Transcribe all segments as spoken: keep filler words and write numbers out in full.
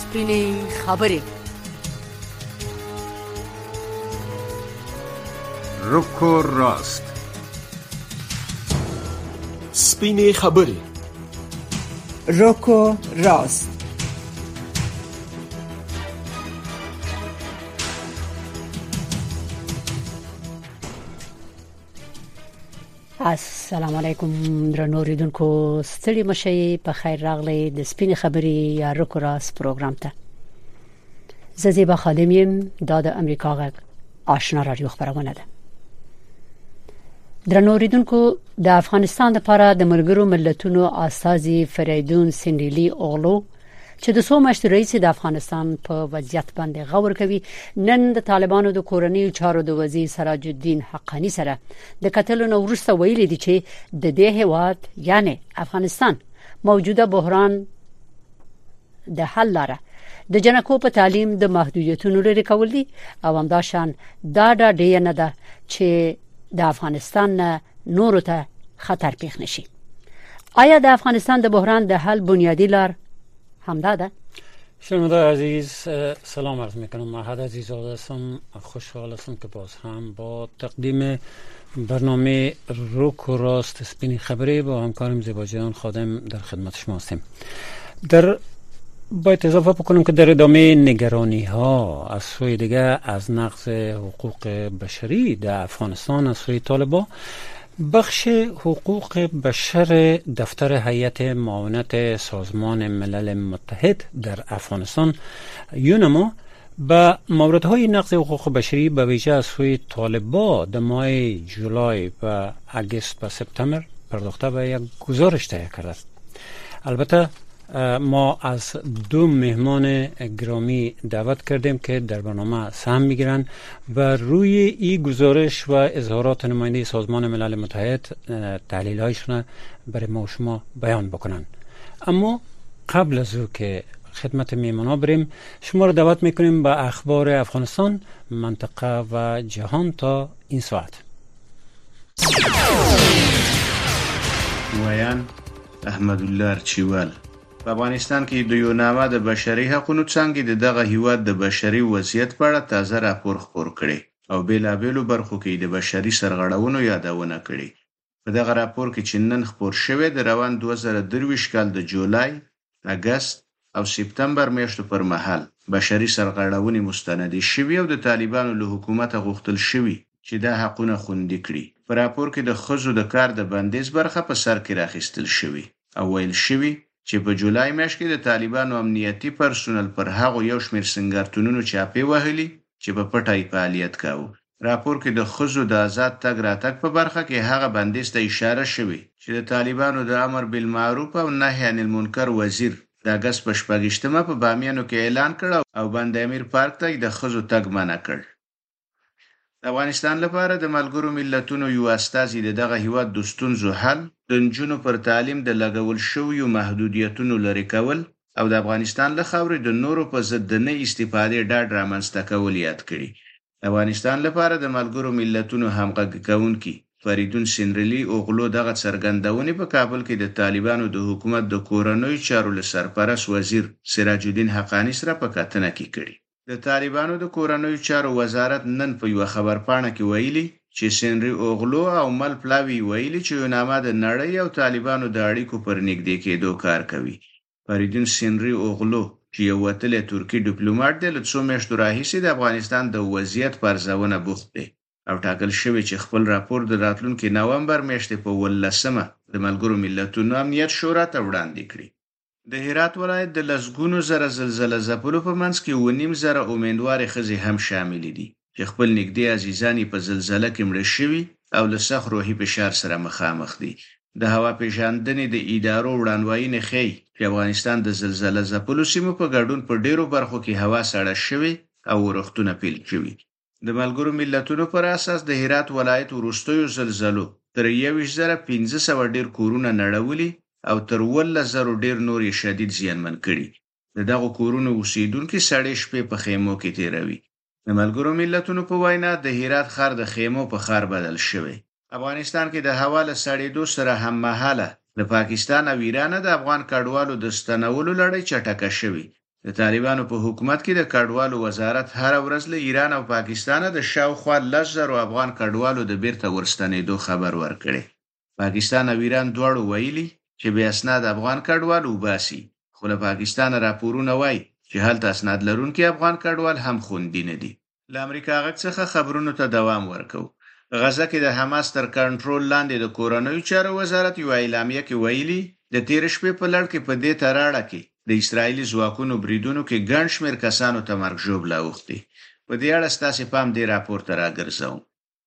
سپینې خبرې. رکو راست. سپینې خبرې. رکو راست. السلام علیکم درنو اوریدونکو، ستړي مشي په خیر راغلی د سپینې خبرې یا رکو راست پروګرام ته. زه زیبا خادم یم، دا د امریکا غږ آشنا رادیو خبرونه ده. درنو اوریدونکو، د افغانستان لپاره د ملګرو ملتونو استازي فریدون سندیلی اوغلو چې د څو مشر رئیس د افغانستان په وضعیت باندې غور کوي، نن د طالبانو د کورنۍ چارو د وزیر سراج الدین حقانی سره د کتلو نو وروسته ویلي دي چې د دې هیواد یعنی افغانستان موجوده بحران د حل لاره د جنکو په تعلیم د محدودیتونو لري کول دي او همداشان دا دا دی نه ده چې د افغانستان نه نورو ته خطر پیښ نشي. آیا د افغانستان د بحران د حل بنیادی لار همدا ده؟ شنونده عزیز سلام عرض میکنم. محمد عزیزاده هستم. خوشحال هستم که باز هم با تقدیم برنامه رکو راست سپینی خبری با همکارم زیبا جان خادم در خدمت شما هستیم. در باید اضافه بکنم که در ادامه نگرانی ها از سوی دیگه از نقض حقوق بشری در افغانستان از سوی طالبان، بخش حقوق بشر دفتر هیئت معاونت سازمان ملل متحد در افغانستان یونما به موردهای نقض حقوق بشری به ویژه از سوی طالبان در ماه جولای و اگست و سپتامبر پرداخته به یک گزارش تهیه کرده است. البته ما از دو مهمان گرامی دعوت کردیم که در برنامه سهم میگیرن و روی این گزارش و اظهارات نماینده سازمان ملل متحد تحلیل هایشون برای ما و شما بیان بکنن. اما قبل از او که خدمت مهمانا بریم، شما رو دعوت میکنیم به اخبار افغانستان، منطقه و جهان تا این ساعت. ویان احمد الله ارچیوال. په افغانستان کې د یو نامه د بشري حقوقو څنګه د دغه هیواد د بشري وضعیت په اړه تازه راپور خپور کړي او بیلابېلو برخو کې د بشري سرغړونو یادونه کړي. په دغه راپور کې چې نن خپور شوی د روان دوه زره درویشت کال د جولای، اگست او سپتامبر میاشتو پر مهال بشري سرغړونې مستندې شوي او د طالبانو له حکومت غوښتل شوي چې دا حقونه خوندي کړي. په راپور کې د ښځو د کار د بندیز برخه په سر کې راخیستل شوي او ویل شوي چې په جولای میاشت کې د طالبانو امنیتي پرسونل پر هغو یو شمېر سنګرتونونو چاپې وهلي چې په پټه فعالیت کاوه. راپور کې د ښځو د آزاد تګ راتګ په برخه کې هغه بندیز ته اشاره شوې چې د طالبانو د امر بالمعروف او نهي عن المنکر وزیر د اگست په شپږیشتمه په بامیانو کې اعلان کړ او بند امیر پارک ته د ښځو تګ منع کړ. د افغانستان لپاره د ملګرو ملتونو یو استازي دغه هیواد د ستونزو حل، د نجونو پر تعلیم د لګول شویو محدودیتونو لرې کول او د افغانستان له خاورې د نورو په ضد د نه استفادې ډاډ رامنځته کول یاد کړي. د افغانستان لپاره د ملګرو ملتونو همغږي کوونکي فریدون سندیلی اوغلو دغه څرګندونې په کابل کې د طالبانو د حکومت د کورنۍ چارو له سرپرست وزیر سراج الدین حقانی سره په کتنه کې کړي. د طالبانو د کورنۍ چارو وزارت نن په یو خبرپاڼه کې ویلي چې سندیلی اوغلو او مل پلاوی ویلي چې یونامه د نړۍ او طالبانو د اړیکو پر نږدې کېدو کار کوي. فریدون سندیلی اوغلو چې یو وتلی ترکی ډیپلوماټ دی، له څو میاشتو راهیسې د افغانستان د وضعیت په ارزونه بوخت دی او ټاکل شوی چې خپل راپور د راتلونکي نومبر میاشتې په ولسمه د ملګرو ملتونو امنیت شورا ته وړاندې کړي. د هرات ولایت د لسګونو زره زلزله ځپلو په منځ کې اوه نیم زره امیدوارې ښځې هم شامل دي چې خپل نږدې عزیزان په زلزله کې مړه شوي او له سخت روحي فشار سره مخامخ دي. د هوا پیژندنې د ادارو وړاندوینې ښیي چې افغانستان د زلزله ځپلو سیمو په ګډون په ډیرو برخو کې هوا سړه شوې او ورښتونه پیل شوي. د ملګرو ملتونو پر اساس د هرات ولایت وروستیو زلزلو تر یوویشت زره پنځه سوه ډیر کورونه نړولي او تر اوولس زره ډیر نور یې شدید زیانمن کړي. د دغو کورونو اوسیدونکي سړې شپې په خیمو کې تیروي. د ملګرو ملتونو په وینا د هرات ښار د خیمو په ښار بدل شوی. افغانستان کې د هوا له سړېدو سره هممهاله د پاکستان او ایران د افغان کډوالو د ستنولو لړۍ چټکه شوې د طالبانو په حکومت کې د کډوالو وزارت هر ورځ له ایران او پاکستان د شاوخوا لس زره افغان کډوالو د بیرته ورستنېدو خبر ورکړي. پاکستان او ایران دواړو ویلي چې بې اسناد افغان کډوالو وباسي، خو له پاکستان راپورونه وایي چې هلته اسناد لرونکي افغان کډوال هم خوندي نه دي. له امریکا غږ څخه خبرونو ته دوام ورکو. غزه کې د حماس تر کنټرول لاندې د کورنیو چارو وزارت یو اعلامیه کې ویلي د تیر شپې په لړ کې په دې تراړه کې د اسرایلی ځواکونو بریدونو کې ګڼ شمېر کسانو ته مرګ ژوبله اوښتي. په دې اړه ستاسې پام دې راپور ته راګرځوم.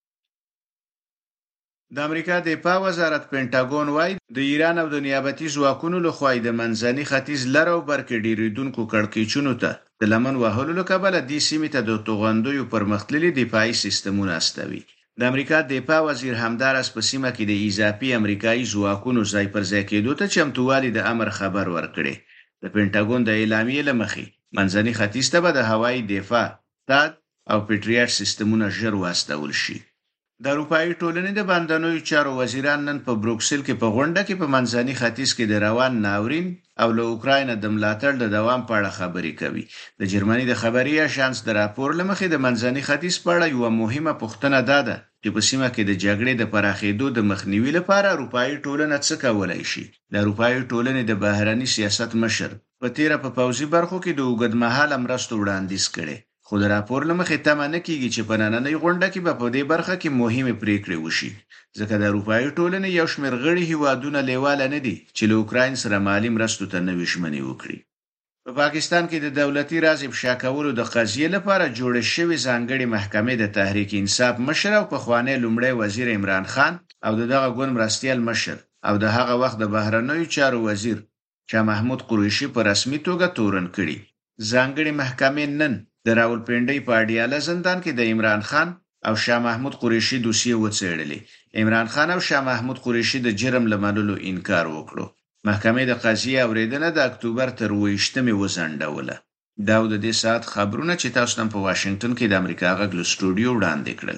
د امریکا دفاع وزارت پینټاګون وایي د ایران او د نیابتي ځواکونو لخوا د منځني ختیځ لر او بر کې ډیریدونکو کړکېچونو ته د لمن وهلو له کبله دې سیمې ته د توغندیو پرمختللي دفاعي سیستمونه استوي. د امریکا دفاع وزیر همدارس په سیمه کې د اضافي امریکایي ځواکونو ځای پر ځای کېدو ته چمتووالي د امر خبر ورکړي. د پینټاګون د اعلامیې له مخې منځني ختیځ ته به د هوایي دفاع، تاد او پیټریاټ سیستمونه ژر واستول شي. د اروپایي ټولنې د بندنوي چارو وزیران نن په بروکسل کې په غونډه کې په منځني ختیځ کې د روان ناورین او له اوکراین د ملاتړ د دوام په اړه خبرې کوي. د جرمني د خبري اژانس د راپور له مخې د منځني ختیځ په اړه یو مهمه پوښتنه ده چې په سیمه کې د جګړې د پراخېدو د مخنیوي لپاره اروپایي ټولنه څه کولای شي. د اروپایي ټولنې د بهرني سیاست مشر په تیره په پوځي برخو کې د اوږدمهاله مرستو وړاندیز کړي، خو د راپور له مخې تمه نه کیږي چې په نننۍ غونډه کې به په دې برخه کې مهمې پریکړې وشي، ځکه د اروپایي ټولنې یو شمېر غړي هیوادونه لیواله نه دي چې له اوکراین سره مالي مرستو ته نوې ژمنې وکړي. په پاکستان کې د دولتي راز افشا کولو د قضیې لپاره جوړې شوې ځانګړې محکمې د تحریک انصاف مشر او پخوانی لومړی وزیر عمران خان او دغه ګوند مرستیال مشر او د هغه وخت د بهرنیو چارو وزیر شاه محمود قریشي په رسمي توګه تورن کړي. ځانګړې محکمې نن د راولپنډۍ په اډیاله زندان کې د عمران خان او شاه محمود قریشي دوسیه وڅېړلې. عمران خان او شاه محمود قریشي د جرم له منلو انکار وکړو. محکمې د قضیې اورېدنه د اکتوبر تر اوویشتمې وځنډوله. دا د دې ساعت خبرونه چې تاسو نن په واشنگټن کې د امریکا غږ له سټوډیو وړاندې کړل.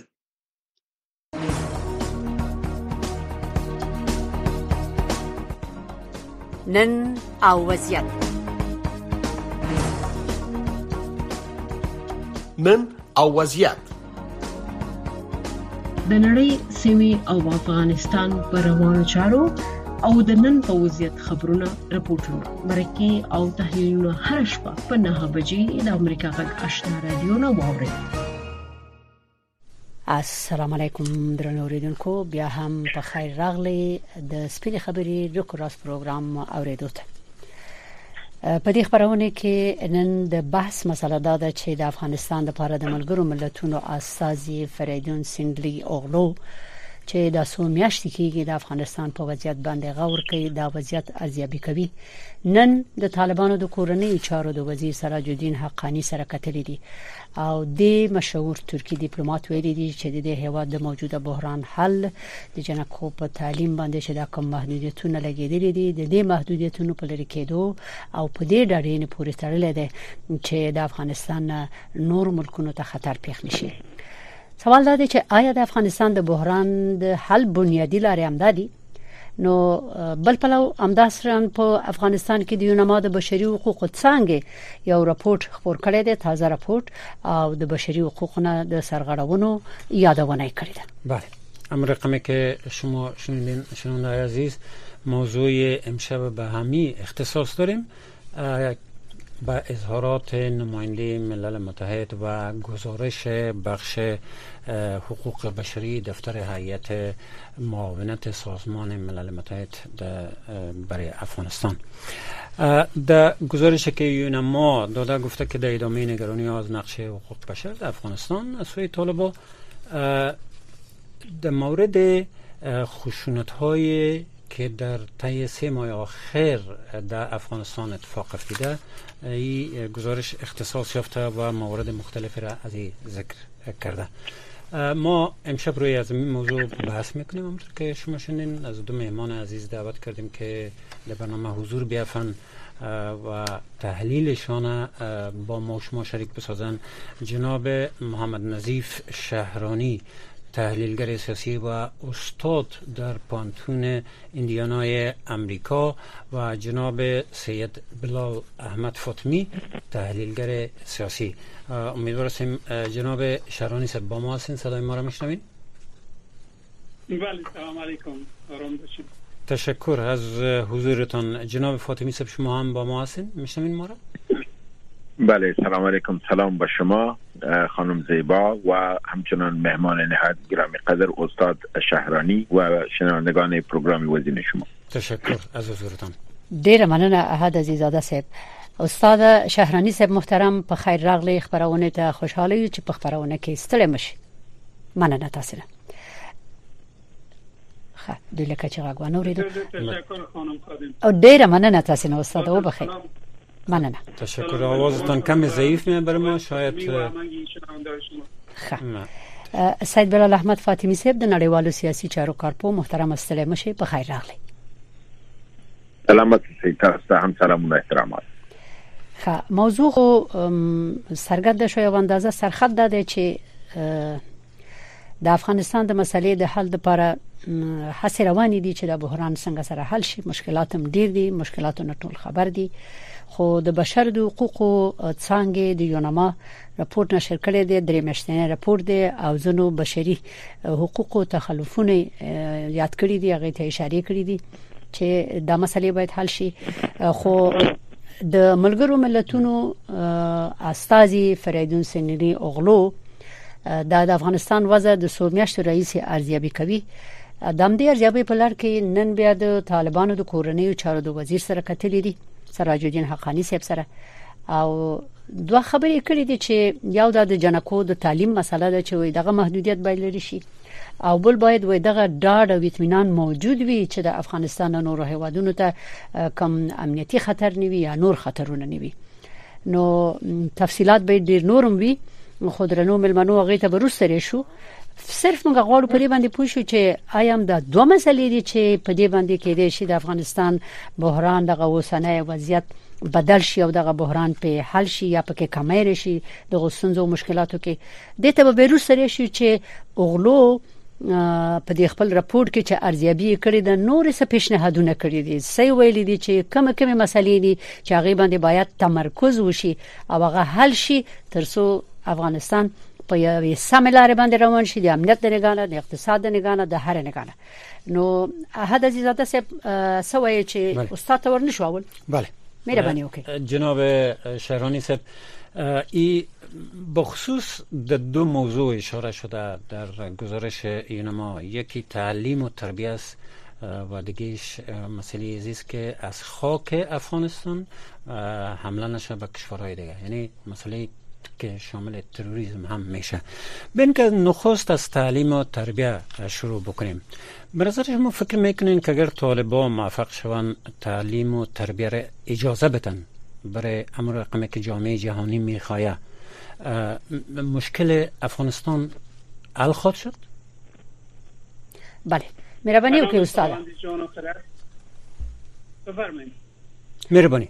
نن او وضعیت نن او وضعیت د نړۍ سیمې او افغانستان پر روانو چارو او د نن په وضعیت خبرونه، راپورټونه، مرکې او تحلیلونه هر شپه په نهه بجې د امریکا غږ آشنا رادیو نه واورئ. السلام علیکم درنو اوریدونکو، بیا هم په خیر راغلی د سپینې خبرې روکو راست پروګرام اوریدو ته. په دې خبرونه کې نن د بحث مسله دا ده چې د افغانستان لپاره د ملګرو ملتونو استازي فریدون سینډلی اوغلو چې د څو میاشتې کېږي د افغانستان په وضعیت باندې غور کوي، دا وضعیت ارزیابي کوي. نن د طالبانو د کورنۍ چارو د وزیر سراج الدین حقانی سره کتلې دي او د مشهور ترکی ډیپلوماټ ویلي دي چې د هیواد د موجوده بحران حل د جنکو په تعلیم باندې چې د کوم محدودیتونه لګیدلې دي د دې محدودیتونو په لري کېدو او په دې ډاډې نه پورې تړلې ده چې د افغانستان نور ملکونو ته خطر پیښ نشي. سوال دا دی چې آیا د افغانستان د بحران د حل بنیادی لارې همدادي؟ نو بل پلو امداسران په افغانستان کې د یونما د بشري حقوقو څنګه یو راپورټ خبر کړی دی، تازه راپورټ او د بشري حقوقو د سرغړونو یادونه کړې ده. بله، امر رقمی که شما شنیدین شنونده‌های عزیز، موضوع امشب به همی اختصاص داریم با اظهارات نماینده ملل متحد و گزارش بخش حقوق بشری دفتر هیئت معاونت سازمان ملل متحد برای افغانستان. در گزارش که یونما داده گفته که در ادامه نگرانی از نقش حقوق بشر در افغانستان از سوی طالبان در مورد خشونت‌های که در طی سه ماه آخر در افغانستان اتفاق افتاده، این گزارش اختصاص یافته و موارد مختلفی را از این ذکر کرده. ما امشب روی از این موضوع بحث میکنیم. همونطور که شما شنیدین از دو مهمان عزیز دعوت کردیم که در برنامه حضور بیافن و تحلیلشان با ما شما شریک بسازن. جناب محمد نظیف شهرانی، تحلیلگر سیاسی و استاد در پانتون ایندیانای امریکا و جناب سید بلال احمد فاطمی تحلیلگر سیاسی. امیدوار هستیم جناب شهرانی صاحب با ما هستین، صدای ما را میشنوین؟ بله، سلام علیکم، آرام باشید. تشکر از حضورتان. جناب فاطمی صاحب شما هم با ما هستین، میشنوین ما را؟ بله، سلام علیکم. سلام با شما خانم زیبا و همچنان مهمان نهاد گرامی قدر استاد شهرانی و شنوندگان پروگرام وزین شما. تشکر از حضورتان. ډیره مننه احد عزیزاده صاحب. استاد شهرانی صاحب محترم، په خیر راغلی خبرونه ته. خوشاله یو چې په خبرونه کې ستړي مشي. مننه تاسو. ښه، د لکه چې غوښنه ورېدو. تشکر خانم خادم. او ډیره مننه تاسو نو استاد او بخیر. مننه. تشکر. آوازتان کم ضعیف میاد برای ما شاید. خب سید بلال احمد فاطمی صاحب د نړیوالو سیاسي چارو کارپو محترم ستړي مشي، په خیر راغلی. سلامت سید تاسو هم سلام و احترامات. خب موضوع خو سرګرد شو یو اندازه سرخط ده چې د افغانستان د مسلې د حل لپاره هڅې روانې دي چې د بحران څنګه سره حل شي. مشکلات هم ډیر دي، مشکلاتونه ټول خبر دي، خو د بشر د حقوقو څنګه د یونما راپورټ نشر کړی دی، درې میاشتنی راپور دی او زنو بشري حقوقو تخلفونه یاد کړی دي، هغه ته اشاره کړی دي چې دا مسلې باید حل شي. خو د ملګرو ملتونو استازي فریدون سنیلی اوغلو د افغانستان وضع د څو میاشتو رئیس ارزیابي کوي. د همدې ارزیابي په لړ کې نن بیا د طالبانو د کورنیو چارو د وزیر سره کتلې دي، سراج الدین حقانی صاحب سره، او دوه خبرې کړې دي چې یو د جنکو د تعلیم مسله ده چې وي دغه محدودیت باید لري شي، او بل باید وي دغه ډاډ او اطمینان موجود وي چې د افغانستان نور هیوادونو ته کم امنیتي خطر نه وي یا نور خطرونه نه وي. نو تفصيلات به ډیر نورم وي، خو درنو ملمنو هغه ته ورسره شو. صرف موږ غواړو په دې باندې پوه شو چې آیا د دوه مسلې دي چې په دې باندې کې دي چې د افغانستان بحران دغه اوسنۍ وضعیت بدل شي او دغه بحران په حل شي یا پکې کمای شي د غوسنځو مشکلاتو کې. د ته به ورسره شو چې اوغلو په دې خپل راپورټ کې چې ارزیابي کړې د نور څه پیشنهادونه کړې دي، سې ویلې دي چې کوم کوم مسلې دي چې هغه باندې باید تمرکز وشي او هغه حل شي ترڅو افغانستان په یوه سمه لار باندې روان شي، د امنیت د نگانه، د اقتصاد د نگانه، د هر نگانه. نو احد عزیزاده صاحب سوای چې استاد تور نشو اول. بله مهرباني وکړئ. جناب شهرانی صاحب، ای بخصوص د دو موضوع اشاره شده در گزارش یونما، یکی تعلیم و تربیت است و دیگهش مسئله است که از خاک افغانستان حمله نشه به کشورهای دیگه، یعنی مسئله که شامل تروریسم هم میشه. بین که نخست از تعلیم و تربیت شروع بکنیم، به نظر شما فکر میکنین که اگر طالبان موفق شوند تعلیم و تربیت اجازه بدن برای امر رقمی که جامعه جهانی میخواه، مشکل افغانستان حل خواهد شد؟ بله، مهربانی وکړئ استاد. بفرمایید. مهربانی.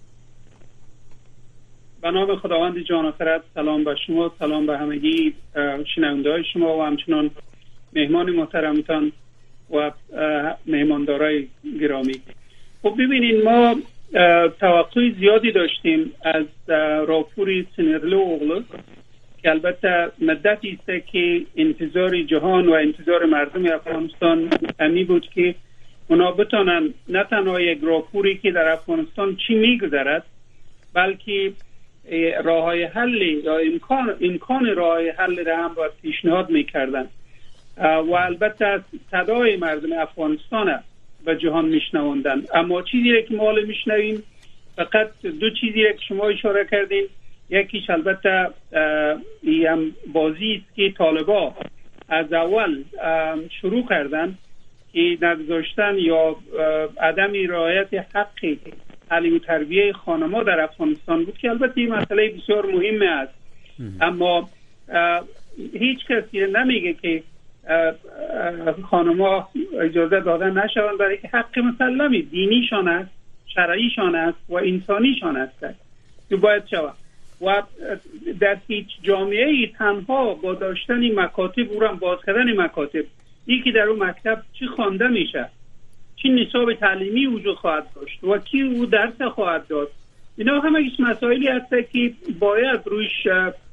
به نام خداوند جان و خرد، سلام به شما، سلام به همگی شنونده‌های شما و همچنان مهمان محترمتان و مهماندارای گرامی. خب ببینید، ما توقع زیادی داشتیم از راپور سنیرلو اوغلو که البته مدتی است که انتظار جهان و انتظار مردم افغانستان همی بود که اونا بتانن نه تنها یک راپوری که در افغانستان چی میگذرد، بلکه راه های حل یا امکان امکان راه های حل را هم باید پیشنهاد میکردن و البته صدای مردم افغانستان به جهان میشنوندن. اما چیزی که ما حالا میشنویم فقط دو چیزی که شما اشاره کردین. یکیش البته این بازی است که طالبان از اول شروع کردن که نگذاشتن یا عدم رعایت حق تعلیم و تربیت خانم‌ها در افغانستان بود که البته این مسئله بسیار مهمه است. اما هیچ کسی نمیگه که خانم‌ها اجازه دادن نشوند، برای که حق مسلمی دینیشان است، شرعیشان است و انسانیشان است که باید شود. و در هیچ جامعه تنها با داشتن مکاتب و هم باز کردن مکاتب، این که در اون مکتب چی خوانده میشه، چی نصاب تعلیمی وجود خواهد داشت و کی او درس خواهد داد، اینا همه ایش مسائلی هست که باید رویش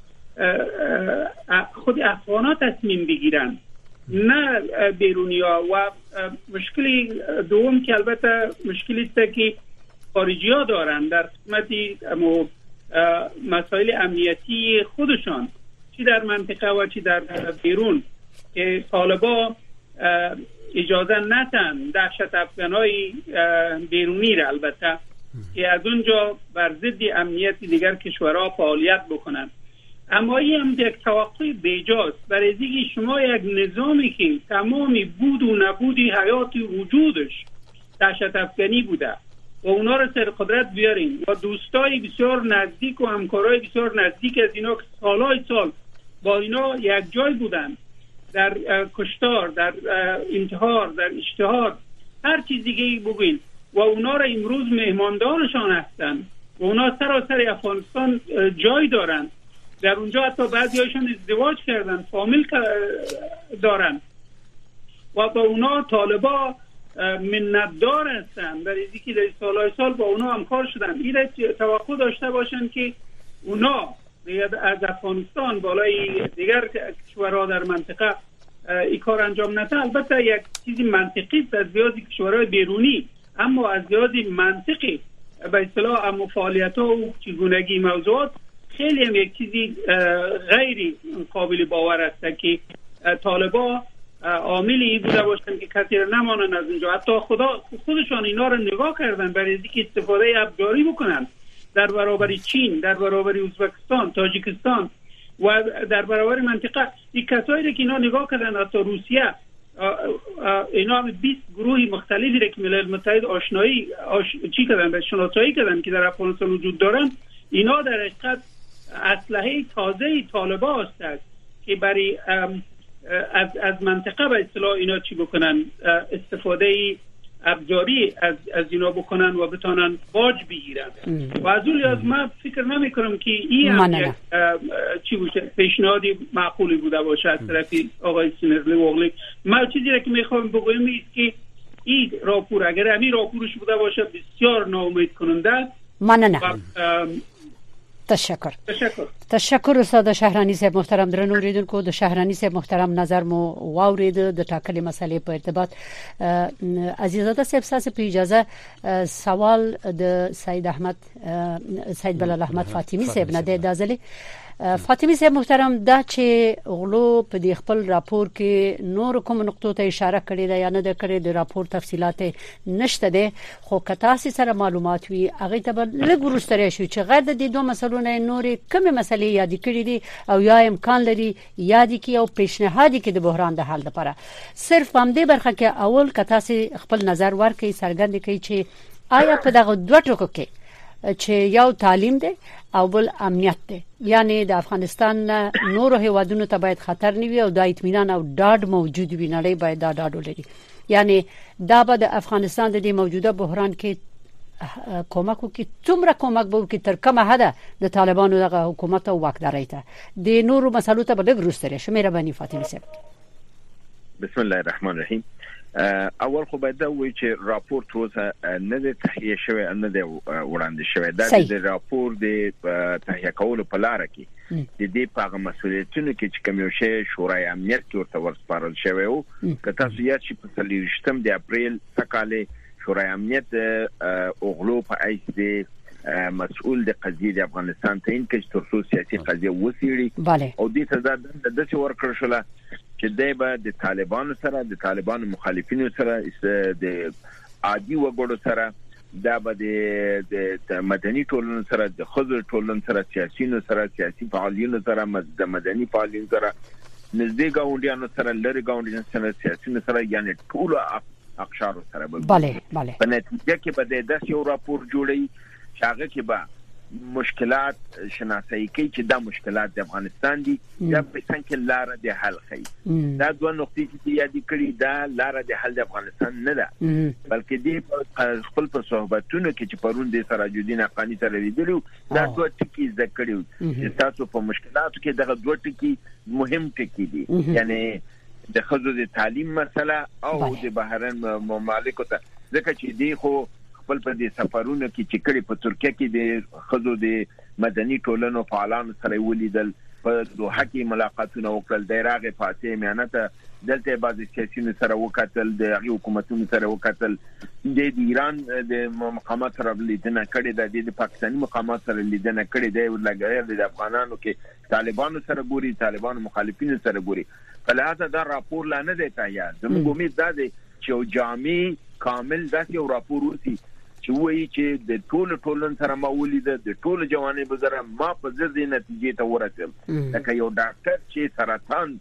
خود افغان‌ها تصمیم بگیرن، نه بیرونیا. و مشکلی دوم که البته مشکلی است که خارجی ها دارن در قسمت مسائل امنیتی خودشان، چی در منطقه و چی در بیرون، که طالبا اجازه نتن دهشت افغانای بیرونی را البته که از اونجا بر ضد امنیت دیگر کشورها فعالیت بکنن. اما این هم یک توقع بیجاست برای اینکه شما یک نظامی که تمامی بود و نبودی حیات وجودش دهشت افغانی بوده و اونا رو سر قدرت بیارین و دوستای بسیار نزدیک و همکارای بسیار نزدیک از اینا که سالهای سال با اینا یک جای بودن، در کشتار، در انتحار، در اشتهار، هر چیز دیگه بگوین، و اونا را امروز مهماندارشان هستن و اونا سراسر افغانستان جای دارن، در اونجا حتی بعضی هایشان ازدواج کردن، فامیل دارن و با اونا طالبا منتدار هستن برای اینکه در سالهای سال با اونا همکار شدن. این توقع داشته باشن که اونا از افغانستان بالای دیگر کشورها در منطقه این کار انجام نده. البته یک چیزی منطقی است از لحاظ کشورهای بیرونی، اما از لحاظ منطقی به اصطلاح مفاعلیت‌ها و چگونگی موضوعات خیلی هم یک چیزی غیر قابل باور است که طالبا عاملی بوده باشن که کسی را نمانن از اونجا. حتی خدا خودشان اینا را نگاه کردن برای اینکه استفاده ابزاری بکنن در برابر چین، در برابر ازبکستان، تاجیکستان و در برابر منطقه. این کسایی که اینا نگاه کردن، حتی روسیه، اینا بیست گروهی مختلفی را که ملل متحد آشنایی آش... چی کردن، به شناسایی کردن که در افغانستان وجود دارن، اینا در حقیقت اسلحه تازه طالبان هست که برای از از منطقه به اصطلاح اینا چی بکنن، استفاده ابزاری از از اینا بکنن و بتونن باج بگیرن. و از اون لحاظ من فکر نمی کنم که این هم یک چی باشه پیشنهادی معقولی بوده باشه از طرف آقای سینرلی اوغلی. من چیزی را که میخوام بگویم است که این راپور اگر همین راپورش بوده باشه بسیار ناامید کننده است. ممنونم. تشکر تشکر تشکر استاد شهرانی صاحب محترم. درنو اوریدونکو د شهرانی صاحب محترم نظر مو واورید د ټاکلې مسلې په ارتباط. عزیزاده صاحب تاسو په اجازه سوال د سید احمد سید بلال احمد فاطمی صاحب نه د ازلی فاطمی صاحب محترم دا چې غلو په دې خپل راپور کې نور کوم نقطو ته اشاره کړې ده یا نه ده کړې، د راپور تفصيلات نشته ده، خو کتا سي سره معلومات وي هغه ته لږ ورستره شو چې غیر د دې دوه مسلو نه نور کومه مسلې یاد کړې دي او یا امکان لري یاد کی او پیشنهادي کې د بحران د حل لپاره. صرف هم دې برخه کې اول کتا سي خپل نظر ورکړي، څرګند کړي چې آیا په دغه دوه ټکو کې چې یو تعلیم دی او بل امنیت دی، یعنی د افغانستان نور هیوادونو ته باید خطر نیوي او د اطمینان او ډاډ موجود وي، نړۍ باید دا ډاډ ولري. یعنی دا به د افغانستان د موجوده بحران کې کومک وکړي، څومره کومک به وکړي، تر کومه حد د طالبانو دغه حکومت او واکدارۍ ته د نورو مسلو ته به لږ وروسته شي. مهرباني فاطمه صاحب. بسم الله الرحمن الرحیم. اول خو باید دا وایي چې راپور تروسه نه د تهیه شوی نه د وړاندې شوی، دا د راپور د تهیه کولو په لار کې د دې په مسؤلیتونو کې چې کوم یو شی شورای امنیت کې ورته ورسپارل شوی او که تاسو یاد شي په څلوېښتم د اپریل څخه شورای امنیت اوغلو په ایس دی مسؤل د قضیې د افغانستان ته انکش ترڅو سیاسي قضیه وسیړي او دې ته د څه ورکړل شو چې دایبه د طالبانو سره د طالبانو مخالفینو سره د عادي وګړو سره دا به د مدني ټولنو سره د خزر ټولنو سره سیاسيونو سره سیاسي فعالینو سره د مدني فعالینو سره نزدې گاونډیانو سره لری گاونډیانو سره سیاسيونو سره یعنی ټول اقشار سره بله بله په نتیجه کې به د داس یو راپور جوړي چې هغه کې به مشکلات شناسایی کوي چې دا مشکلات د افغانستان دي دا په څنګه لار د حل کوي دا دوه نقطې چې یادې کړې دا لار د حل د افغانستان نه ده بلکې د خپل په صحبتونو کې چې پرون د سراج الدین افغاني سره لیدلو دا دوه ټکي ذکر کړو چې تاسو په مشکلاتو کې دغه دوه ټکي مهم ټکي دي یعنی د خزو د تعلیم مسله او د بهرن ممالکو ته ځکه چې دی خو خپل په دې سفرونو کې چې کړي په ترکیه کې د خزو د مدني ټولنو فعالانو سره ولیدل په دوحه کې ملاقاتونه وکړل د راغې فاتح میانته دلته بعض سیاسيونو سره وکتل د حکومتونو سره وکتل د ایران د مقامات سره لیدنه کړي د پاکستاني مقامات سره لیدنه کړي د ولګر د افغانانو کې طالبانو سره ګوري طالبانو مخالفینو سره ګوري فلهذا دا راپور لا نه دی تیار زموږ امید دا دی چې جامع کامل داسې یو راپور وسی چې وایي چې د ټولو ټولن سره ما ولیده د ټولو جوانب سره ما په ځدې نتیجې ته ورسېم لکه یو ډاکټر چې سرطان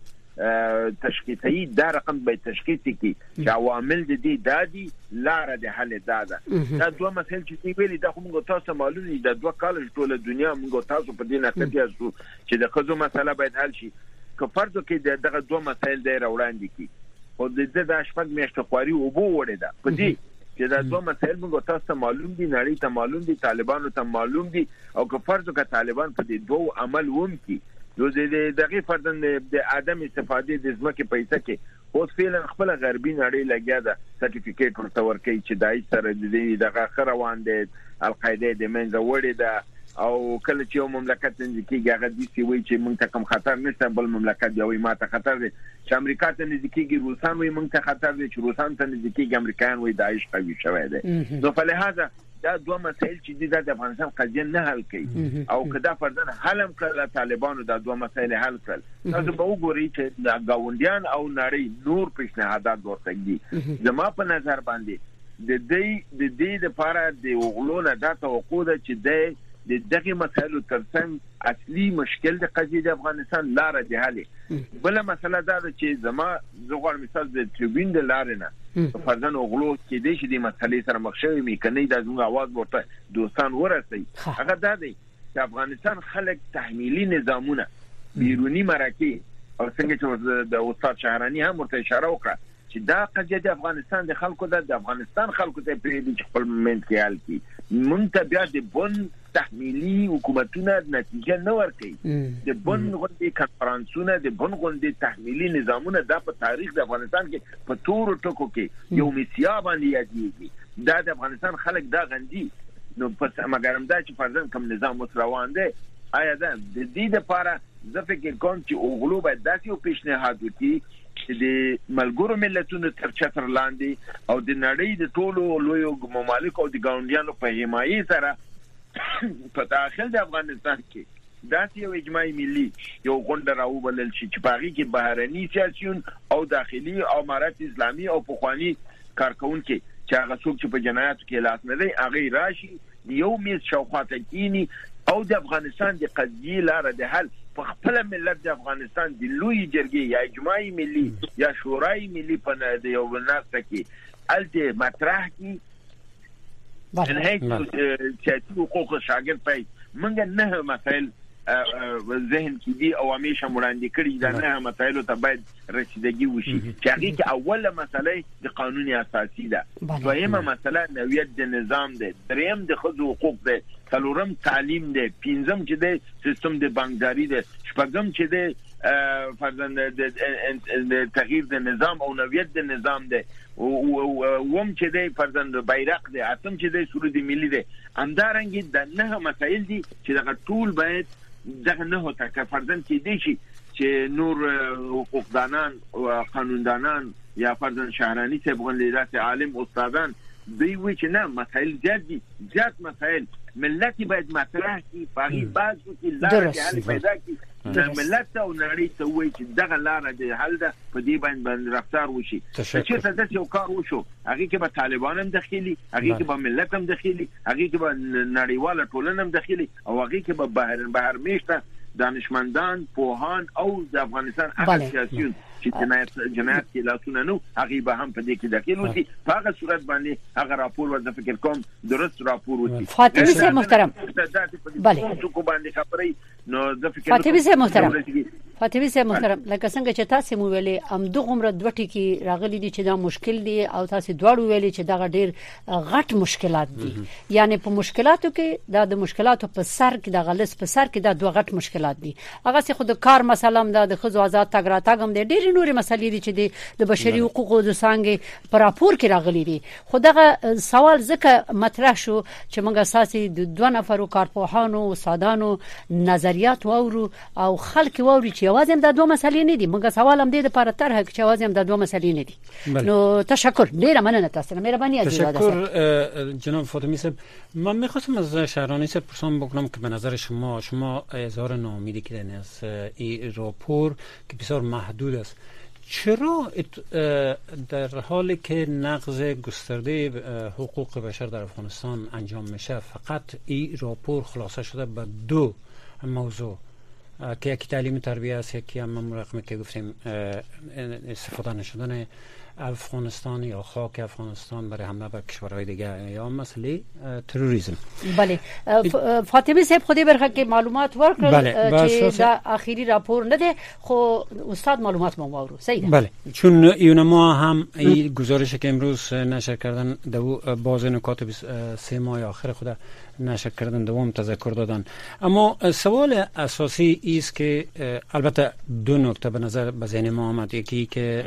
تشخیصي دا رقم به تشخیص کی چې عوامل د دې دادي لار د حل داده دا دوه مسایل چې ویلي دا کومه تاسو معلومه دي د دوه کال ټوله دنیا موږ تاسو په دې نه کتیاسو چې د خزو مسله باید حل شي که فرض کې دغه دوه مسایل دی راوړاندې کی او د دې د شپږ میاشتې خواري او بو وړه ده په دې چې دا دوه مسایل موږ تاسو ته معلوم دي نړۍ ته معلوم دي طالبانو ته معلوم دي او که فرض وکړه طالبان په دې دوه عمل وکړي نو د دغه فردن د عدم استفادې د ځمکې پیسې کې اوس فعلا خپل غربي نړۍ لګیا ده سرټیفیکیټ ورته ورکړي چې دای سره د دې دغه خروان دي القاعده د منځ وړي ده او کله چې یو مملکت نزدیکي هغه د سی وی چې موږ ته کوم خطر نشته بل مملکت دی وي ماته خطر دی چې امریکا ته نزدیکي روسان وي موږ ته خطر دی چې روسان ته نزدیکي امریکایان وي داعش قوي شوی دی نو په لحاظه دا دوه مسایل چې د افغانستان قضیه نه حل کوي او کدا فردن حلم کړل طالبانو دا دوه مسایل حل کړل تاسو به وګورئ چې د گاونډیان او نړۍ نور پیشنهادات ورته دي زما په نظر باندې د دې د دې لپاره د وغلونه دا توقع ده چې د د دغه مسایلو ترڅنګ اصلي مشکل د قضیه د افغانستان لار دی حل بل مسله دا ده چې زما زغور مثال د ټریبیون د لار نه فرضاً وغلو کې د شې د مسلې سره مخ شوی می کني د زموږ आवाज ورته دوستان ورسي هغه دا دی چې افغانستان خلک تحمیلي نظامونه بیرونی مرکه او څنګه چې د استاد شهرانی هم ورته اشاره وکړه چې دا قضیه د افغانستان د خلکو د افغانستان خلکو ته پریږدي چې خپل مومنت کې حل کړي مونږ ته بیا د بن تحمیلي حکومتونه نتیجه نه ورکړي د بن غونډې کانفرنسونه د بن غونډې تحمیلي نظامونه د په تاریخ د افغانستان کې په تور ټکو کې یو مثیا باندې یادېږي دا د افغانستان خلک دا غندي نو پس مګرم دا چې فرضاً کوم نظام روان دی آیا دا د دې لپاره زه فکر کوم چې اوغلو باید داسې یو پیشنهاد وکړي چې د ملګرو ملتونو تر چتر لاندې او د نړۍ د ټولو لویو ممالک او د ګاونډیانو په حمایت سره په داخل د افغانستان کې داسې یو اجماعي ملي یو غونډه راوبلل شي چې په هغې کې بهرني سیاسیون او داخلي او امارت اسلامي او پخواني کارکونکي چې هغه څوک چې په جنایاتو کې لاس نه دی هغه راشي یو میز شاوخوا ته کینی او د افغانستان د قضیې لاره د حل په خپل ملت د افغانستان د لوی جرګې یا اجماعي ملي یا شورای ملي په د یو ناسته کې الته مطرح کی انهیت سیاسي حقوق شاګرد پای موږ نه مسائل ذهن کې دي او همیشه وړاندې کړي دا نه مسایلو ته باید رسیدګي وشي چې هغه کې اوله مسله د قانوني اساسي ده دویمه مسله نوعیت د نظام ده دریم د خځو حقوق ده څلورم تعلیم ده پنځم چې د سیستم د بانکداري ده شپږم چې د فرضاً د تغییر د نظام او نوعیت د نظام ده ووم چې د فرضاً بیرق ده اتم چې د سرود ملي ده همدارنګه د نه مسایل دي چې دغه ټول باید دغه نه هوته که فرضاً کې دي چې نور حقوقدانان او قانوندانان یا فرضاً شهرانی څخه بغلیدات عالم استادان دوی وی چې نه مسائل زیات دي زیات مسائل ملت باید مطرح کی باغی باز کی لار حل پیدا کی د ملت او نړۍ ته وی چې دغه لار د حل ده په دې باندې رفتار وشي چې څه د یو کار وشو هغه کې به طالبان هم داخلي هغه کې به ملت هم داخلي هغه کې به نړیواله ټولنه هم داخلي او هغه کې به بهر بهر میشته دانشمندان پوهان او د افغانستان هغه سیاسيون چې جنایت جنایت کې لاسونه نو هغه به هم په دې کې داخل وسی په هغه صورت باندې هغه راپور ورته فکر کوم درست راپور وسی. فاطمی صاحب محترم بله کو باندې خبرې نو د فکر فاطمی صاحب محترم فاطمی صاحب محترم لکه څنګه چې تاسو مو ویلې ام دغه عمر دوه ټکی راغلي دي چې دا مشکل دي او تاسو دواړو ویلې چې دا ډېر غټ مشکلات دي یعنی په مشکلاتو کې دا د مشکلاتو په سر کې د غلس په سر کې دا دوه غټ مشکلات دي. هغه څه خود کار مسله هم د خزو آزاد تګ را تګ هم دي ډېر نورې مسلې دي چې د بشري حقوقو د څنګه پر راپور کې راغلي دي. خو دغه سوال ځکه مطرح شو چې موږ اساسي د دوه نفرو کارپوهانو او سادانو نظریات وورو او خلک ووري چې یوازې د دوه مسلې نه دي. موږ سوال هم دې لپاره طرح چې یوازې د دوه مسلې نه دي. نو تشکر ډیر مننه تاسو نه مهرباني عزیزاده. تشکر جناب فاطمی صاحب. من می‌خواستم از شهرانی صاحب پرسان بکنم که به نظر شما شما اظهار ناامیدی کردین از این راپور که بسیار محدود است. چرا در حالی که نقض گسترده حقوق بشر در افغانستان انجام میشه فقط این راپور خلاصه شده به دو موضوع که یکی تعلیم تربیه است یکی هم رقمی که گفتیم استفاده نشدن افغانستان یا خاک افغانستان برای حمله بر کشورهای دیگه یا مسئله تروریسم. بله فاطمی صاحب خودی برخه که معلومات ورکړل چې دا اخیری راپور نه ده خو استاد معلومات ما وورو صحیح ده. بله چون یونما هم این گزارشی که امروز نشر کردن دو باز نکات سه ماه آخر خود نشر کردن دوام تذکر دادن. اما سوال اساسی است که البته دو نکته به نظر به ذهن ما آمد. یکی که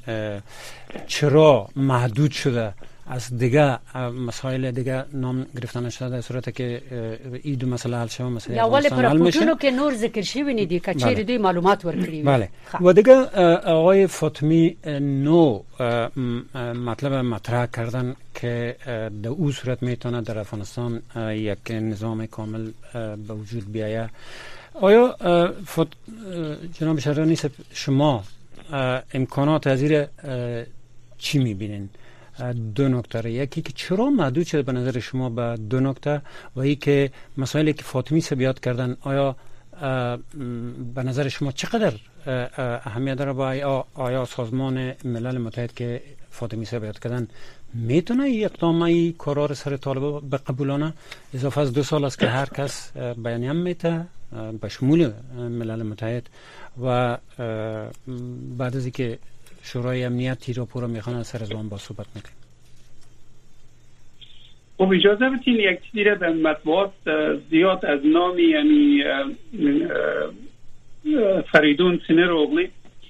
چرا محدود شده از دیگه مسائل دیگه نام گرفتن شده در صورتی که این دو مسئله حل شود مسئله افغانستان حل میشه. یا ولی که نور ذکر شوی ندی که چیرې دوی معلومات ورکړي. بله و دیگه آقای فاطمی نو مطلب مطرح کردن که در او صورت میتونه در افغانستان یک نظام کامل به وجود بیاید. آیا فت... جناب شهرانی شما امکانات ازیر چی میبینین؟ دو نکته. یکی که چرا محدود شده به نظر شما به دو نکته و یکی که مسائلی که فاطمی صاحب یاد کردن آیا به نظر شما چقدر اهمیت داره با آیا, آیا سازمان ملل متحد که فاطمی صاحب یاد کردن میتونه اقدام ای کارا سر طالبا بقبولانه؟ اضافه از دو سال است که هر کس بیانیه میته به شمول ملل متحد و بعد از اینکه شورای امنیت راپور میخوان سر زبان با صحبت میکنیم. خب اجازه بدین یک چیزی را در مطبوعات زیاد از نامی یعنی فریدون سینر اوغلی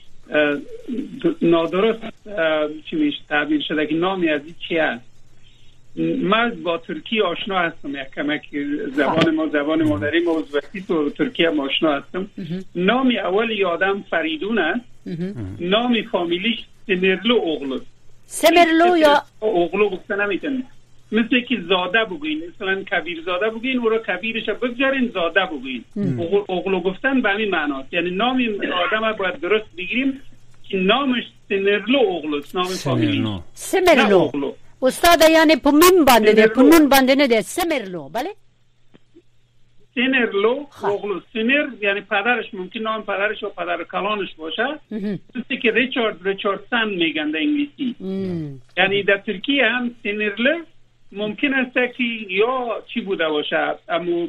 نادرست چی میشه تعبیر شده که نامی از این چی هست. من با ترکیه آشنا هستم یک کمک زبان ما زبان مادری ما ازبکی تو ترکیه ما آشنا هستم. نامی اول یادم فریدون است. نامی فامیلیش سمرلو اوغلو. سمرلو یا اوغلو گفتن نمیتونم. مثل که زاده بگوین مثلا کبیر زاده بگوین او را کبیرش بگذارین زاده بگوین. اوغلو گفتن به همین معناست. یعنی نامی آدم باید درست بگیریم که نامش سمرلو اوغلوست. نام فامیلی سمرلو. استاد یعنی په مين باندې ده په نون باندې نه ده سمرلو. بله سمرلو اوغلو. سمر یعنی پدرش ممکن نام پدرش و پدر کلانش باشه. مثل که ریچارد ریچاردسن میگن در انگلیسی. یعنی در ترکیه هم سمرلو ممکن است که یا چی بوده باشه اما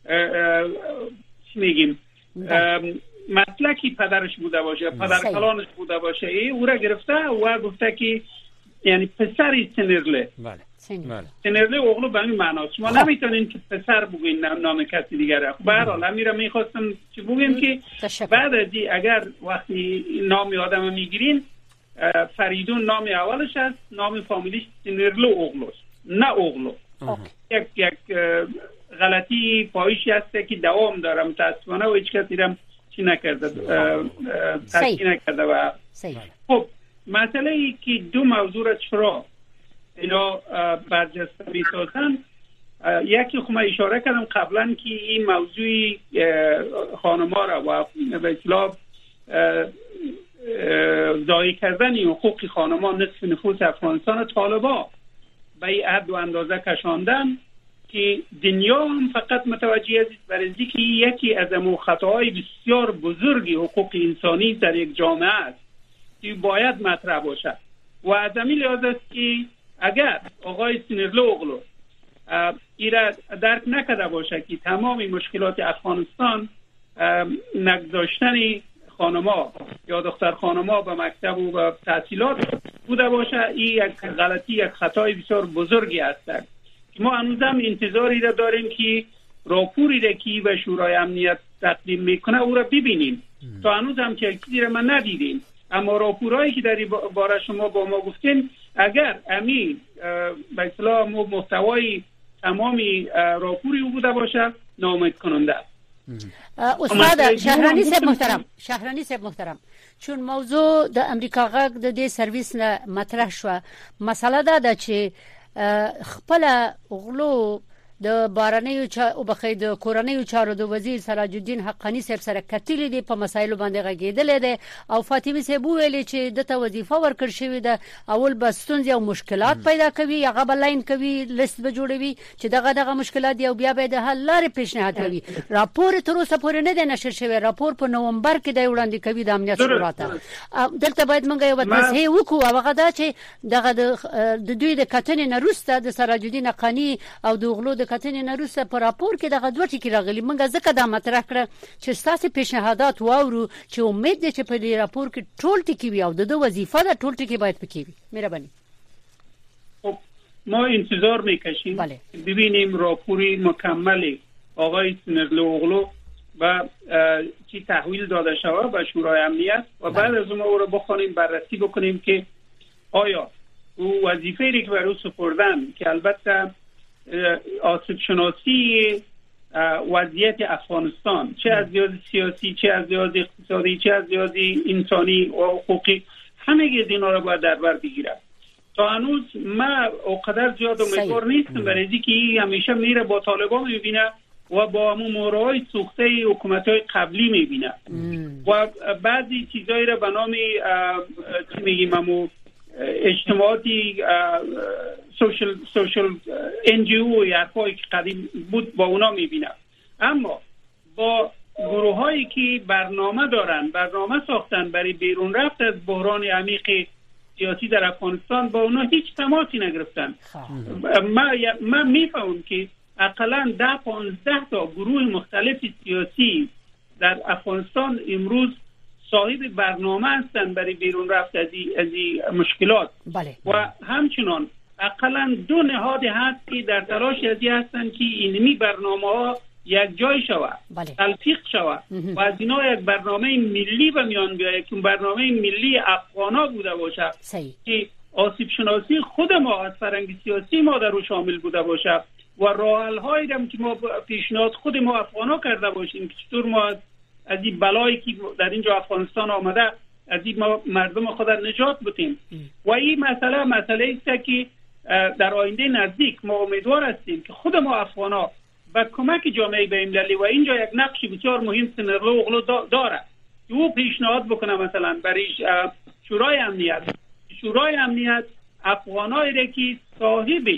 چی میگیم مسلکی پدرش بوده باشه پدر کلانش بوده باشه ای او را گرفته و گفته که یعنی پسری سنرله. بله. سنرله اوغلو به این معناست. شما نمیتونین که پسر بگین نام کسی دیگره. به هر حال امیرا میخواستم چی بگیم که بعد از این اگر وقتی نام آدم میگیرین فریدون نام اولش است نام فامیلیش سنرله اوغلوست نه اوغلو. یک یک غلطی پایشی هست که دوام داره متاسفانه و هیچ کسی هم چی نکرده تصحیح نکرده و خب مسئله ای که دو موضوع را چرا اینا برجسته میسازن یکی خب من اشاره کردم قبلا که این موضوعی خانم‌ها را و به اصطلاح ضایع کردن حقوق خانم‌ها نصف نفوس افغانستان طالبا به این حد و اندازه کشاندن که دنیا هم فقط متوجه است برای اینکه یکی از خطاهای بسیار بزرگی حقوق انسانی در یک جامعه است که باید مطرح باشد و از همین لحاظ است که اگر آقای سینرلو اغلو ایرا درک نکرده باشه که تمام مشکلات افغانستان نگذاشتن خانما یا دختر خانما به مکتب و به تحصیلات بوده باشه، این یک غلطی، یک خطای بسیار بزرگی است. ما هنوزم انتظاری را داریم که راپوری را که به شورای امنیت تقدیم میکنه او را ببینیم. تا هنوزم که چیزی را ما ندیدیم، اما راپورایی که در باره شما با ما گفتین اگر امی به اصطلاح محتوای تمامی راپوری بوده باشه ناامید کننده است. استاد شهرانی صاحب محترم شهرانی صاحب محترم چون موضوع د امریکا غږ د دې سرویس نه مطرح شو، مسله دا ده چې خپل غلو د بارنیو چا او بخې د کورنیو چارو د وزیر سراج الدین حقانی صاحب سره کتلې دي، په مسایلو باندې غږیدل دي او فاطمه صاحب ویلي چې دته وظیفه ورکړ شوې ده، اول بستون او مشکلات پیدا کوي، هغه بلاین کوي، لیست به جوړوي چې دغه دغه مشکلات دی او بیا به د حل لارې پیشنهاد کوي. راپور تر اوسه پورې نه دی نشر شوی، راپور په نومبر کې دی وړاندې کوي د امنیت شورا ته. دلته باید موږ یو تصحیح وکړو، هغه دا چې دغه د دوی د کتنې نه وروسته د سراج الدین حقانی او د غلو د کتنې نه وروسته په راپور کې دغه دوه ټکي راغلي. موږ ځکه دا مطرح کړ چې ستاسو پیشنهادات واورو چې امید ده چې په دې راپور کې ټول ټکي وي او د دوه وظیفه ده ټول ټکي باید پکې وي. مهرباني. ما انتظار میکشیم بله. ببینیم راپوری مکملی آقای سینرلو اغلو و چی تحویل داده شود به شورای امنیت و بعد از اون او رو بخوانیم بررسی بکنیم که آیا او وظیفه‌ای که برای سپردن که البته آسیب شناسی وضعیت افغانستان چه از لحاظ سیاسی، چه از لحاظ اقتصادی، چه از لحاظ انسانی و حقوقی، همه از اینا رو باید در بر بگیرد. تا هنوز من اونقدر زیاد امیدوار نیستم برای اینکه این همیشه میره با طالبان میبینه و با همون مهرهای سوخته حکومت‌های قبلی میبینه و بعضی چیزایی رو به نام چی میگیم همون اجتماعاتی سوشل سوشل ان جی او یا حرفایی که قدیم بود با اونا میبینم. اما با گروه هایی که برنامه دارن، برنامه ساختن برای بیرون رفت از بحران عمیق سیاسی در افغانستان، با اونا هیچ تماسی نگرفتن. ما ما میفهمم که اقلا ده پانزده تا گروه مختلف سیاسی در افغانستان امروز صاحب برنامه هستند برای بیرون رفت از این مشکلات. بله. و همچنان اقلا دو نهاد هست که در تلاش از این هستند که اینمی برنامه ها یک جای شود، بله. تلفیق شود و از اینا یک برنامه ملی به میان بیاید که برنامه ملی افغانا بوده باشه که آسیب شناسی خود ما از فرهنگ سیاسی ما در رو شامل بوده باشه و راه حل هایی که ما پیشنهاد خود ما افغانا کرده باشیم که چطور ما از این بلایی که در اینجا افغانستان آمده از این مردم خود نجات بدیم. و این مسئله مسئله است که در آینده نزدیک ما امیدوار هستیم که خود ما افغانا با کمک جامعه بین‌المللی و اینجا یک نقش بسیار مهم سینرلو اغلو داره که او پیشنهاد بکنه مثلا برای شورای امنیت شورای امنیت افغانایی را که صاحب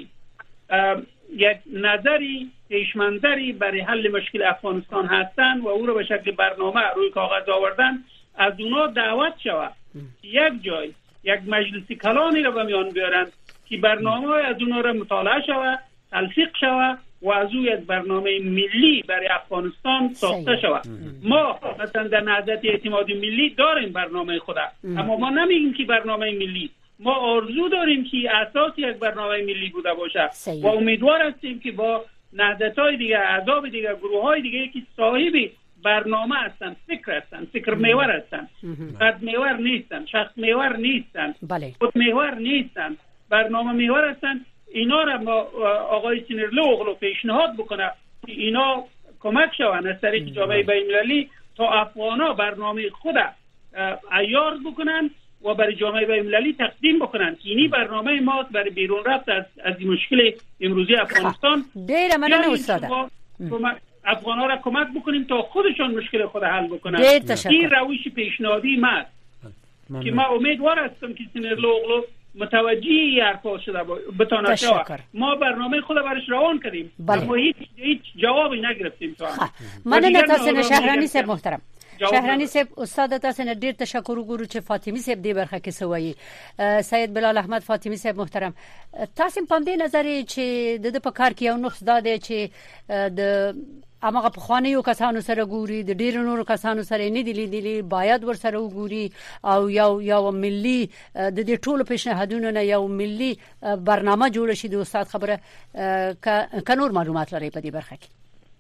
یک نظری پیشمنظری برای حل مشکل افغانستان هستن و او رو به شکل برنامه روی کاغذ آوردن از اونا دعوت شود یک جای یک مجلس کلانی رو به میان بیارن که برنامه از اونا رو مطالعه شود، تلفیق شود و از او یک برنامه ملی برای افغانستان ساخته شود. ما مثلا در نهضت اعتماد ملی داریم برنامه خدا، اما ما نمیگیم که برنامه ملی، ما آرزو داریم که اساس یک برنامه ملی بوده باشه و امیدوار هستیم که با نهضت‌های دیگه، احزاب دیگه، گروه‌های دیگه که صاحب برنامه هستن، فکر هستن، فکر محور هستن، قد محور نیستن، شخص محور نیستن، خود محور نیستن، برنامه محور هستن. اینا را ما آقای سینرلو اغلو پیشنهاد بکنه که اینا کمک شوند از طریق جامعه بین‌المللی تا افغانا برنامه خود عیار بکنن و برای جامعه بین‌المللی تقدیم بکنن که اینی برنامه ما برای بیرون رفت از از این مشکل امروزی افغانستان. دیر مننه استاد. افغانا را کمک بکنیم تا خودشان مشکل خود حل بکنن. این روش پیشنهادی ما که ما امیدوار هستم که سینرلو اغلو متوجه حرفا شده بتونه شود. ما برنامه خود برش روان کردیم اما هیچ هیچ جوابی نگرفتیم تا من نتاسن شهرانی صاحب محترم شهرانی صاحب استاد تاسو نه ډیر تشکر وګورو چې فاطمی صاحب دې برخه کې سوایي. سید بلال احمد فاطمی صاحب محترم، تاسو په دې نظر چې د په کار کې یو نقص داده چې د امغه په خوانیو کسانو سره ګوري، د ډیر نورو کسانو سره نه دي لیدلي، باید ور سره وګوري او یو یو ملي د دې ټولو پیشنهادونو نه یو ملي برنامه جوړ شي. د استاد خبره ک نور معلومات لري په دې برخه کې.